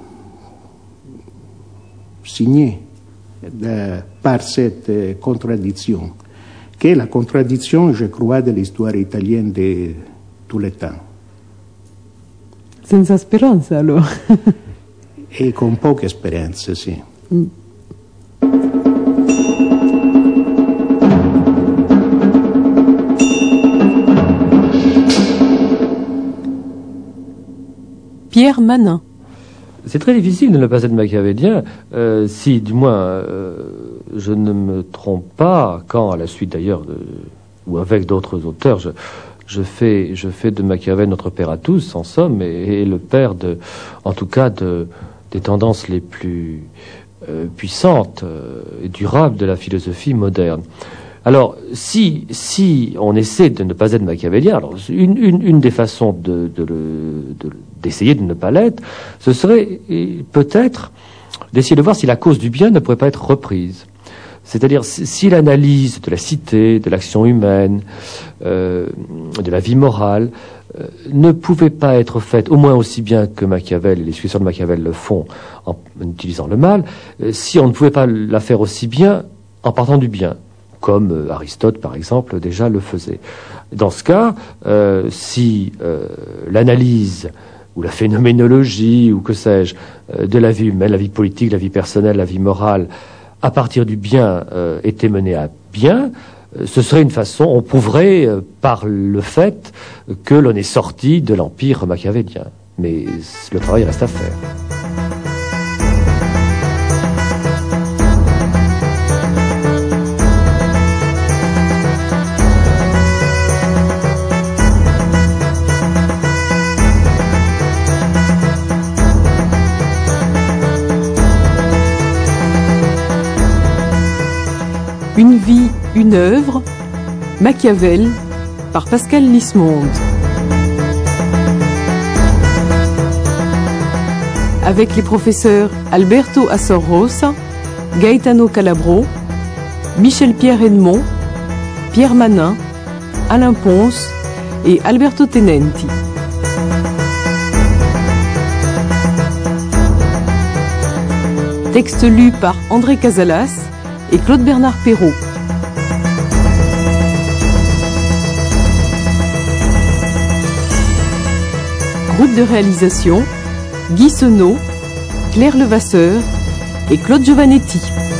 signée de, par cette euh, contradiction, qui est la contradiction, je crois, de l'histoire italienne de tous les temps. Senza speranza, allora. E con poche speranze, sì. Mm. Pierre Manin. C'est très difficile de ne pas être machiavélien, euh, si, du moins, euh, je ne me trompe pas, quand, à la suite d'ailleurs, de, ou avec d'autres auteurs, je, je, fais, je fais de Machiavel notre père à tous, en somme, et, et le père, de, en tout cas, de, des tendances les plus euh, puissantes euh, et durables de la philosophie moderne. Alors, si, si on essaie de ne pas être machiavélien, alors une, une, une des façons de, de, de, d'essayer de ne pas l'être, ce serait peut-être d'essayer de voir si la cause du bien ne pourrait pas être reprise. C'est-à-dire, si, si l'analyse de la cité, de l'action humaine, euh, de la vie morale, euh, ne pouvait pas être faite, au moins aussi bien que Machiavel et les successeurs de Machiavel le font en, en utilisant le mal, euh, si on ne pouvait pas la faire aussi bien en partant du bien, comme euh, Aristote, par exemple, déjà le faisait. Dans ce cas, euh, si euh, l'analyse ou la phénoménologie, ou que sais-je, euh, de la vie humaine, la vie politique, la vie personnelle, la vie morale, à partir du bien, euh, était menée à bien, euh, ce serait une façon, on prouverait euh, par le fait que l'on est sorti de l'empire machiavélien. Mais le travail reste à faire. Une vie, une œuvre, Machiavel, par Pascal Lismonde. Avec les professeurs Alberto Asor-Rosa, Gaetano Calabro, Michel-Pierre Edmond, Pierre Manin, Alain Ponce et Alberto Tenenti. Texte lu par André Casalas et Claude Bernard Perrault. Groupe de réalisation, Guy Senot, Claire Levasseur et Claude Giovannetti.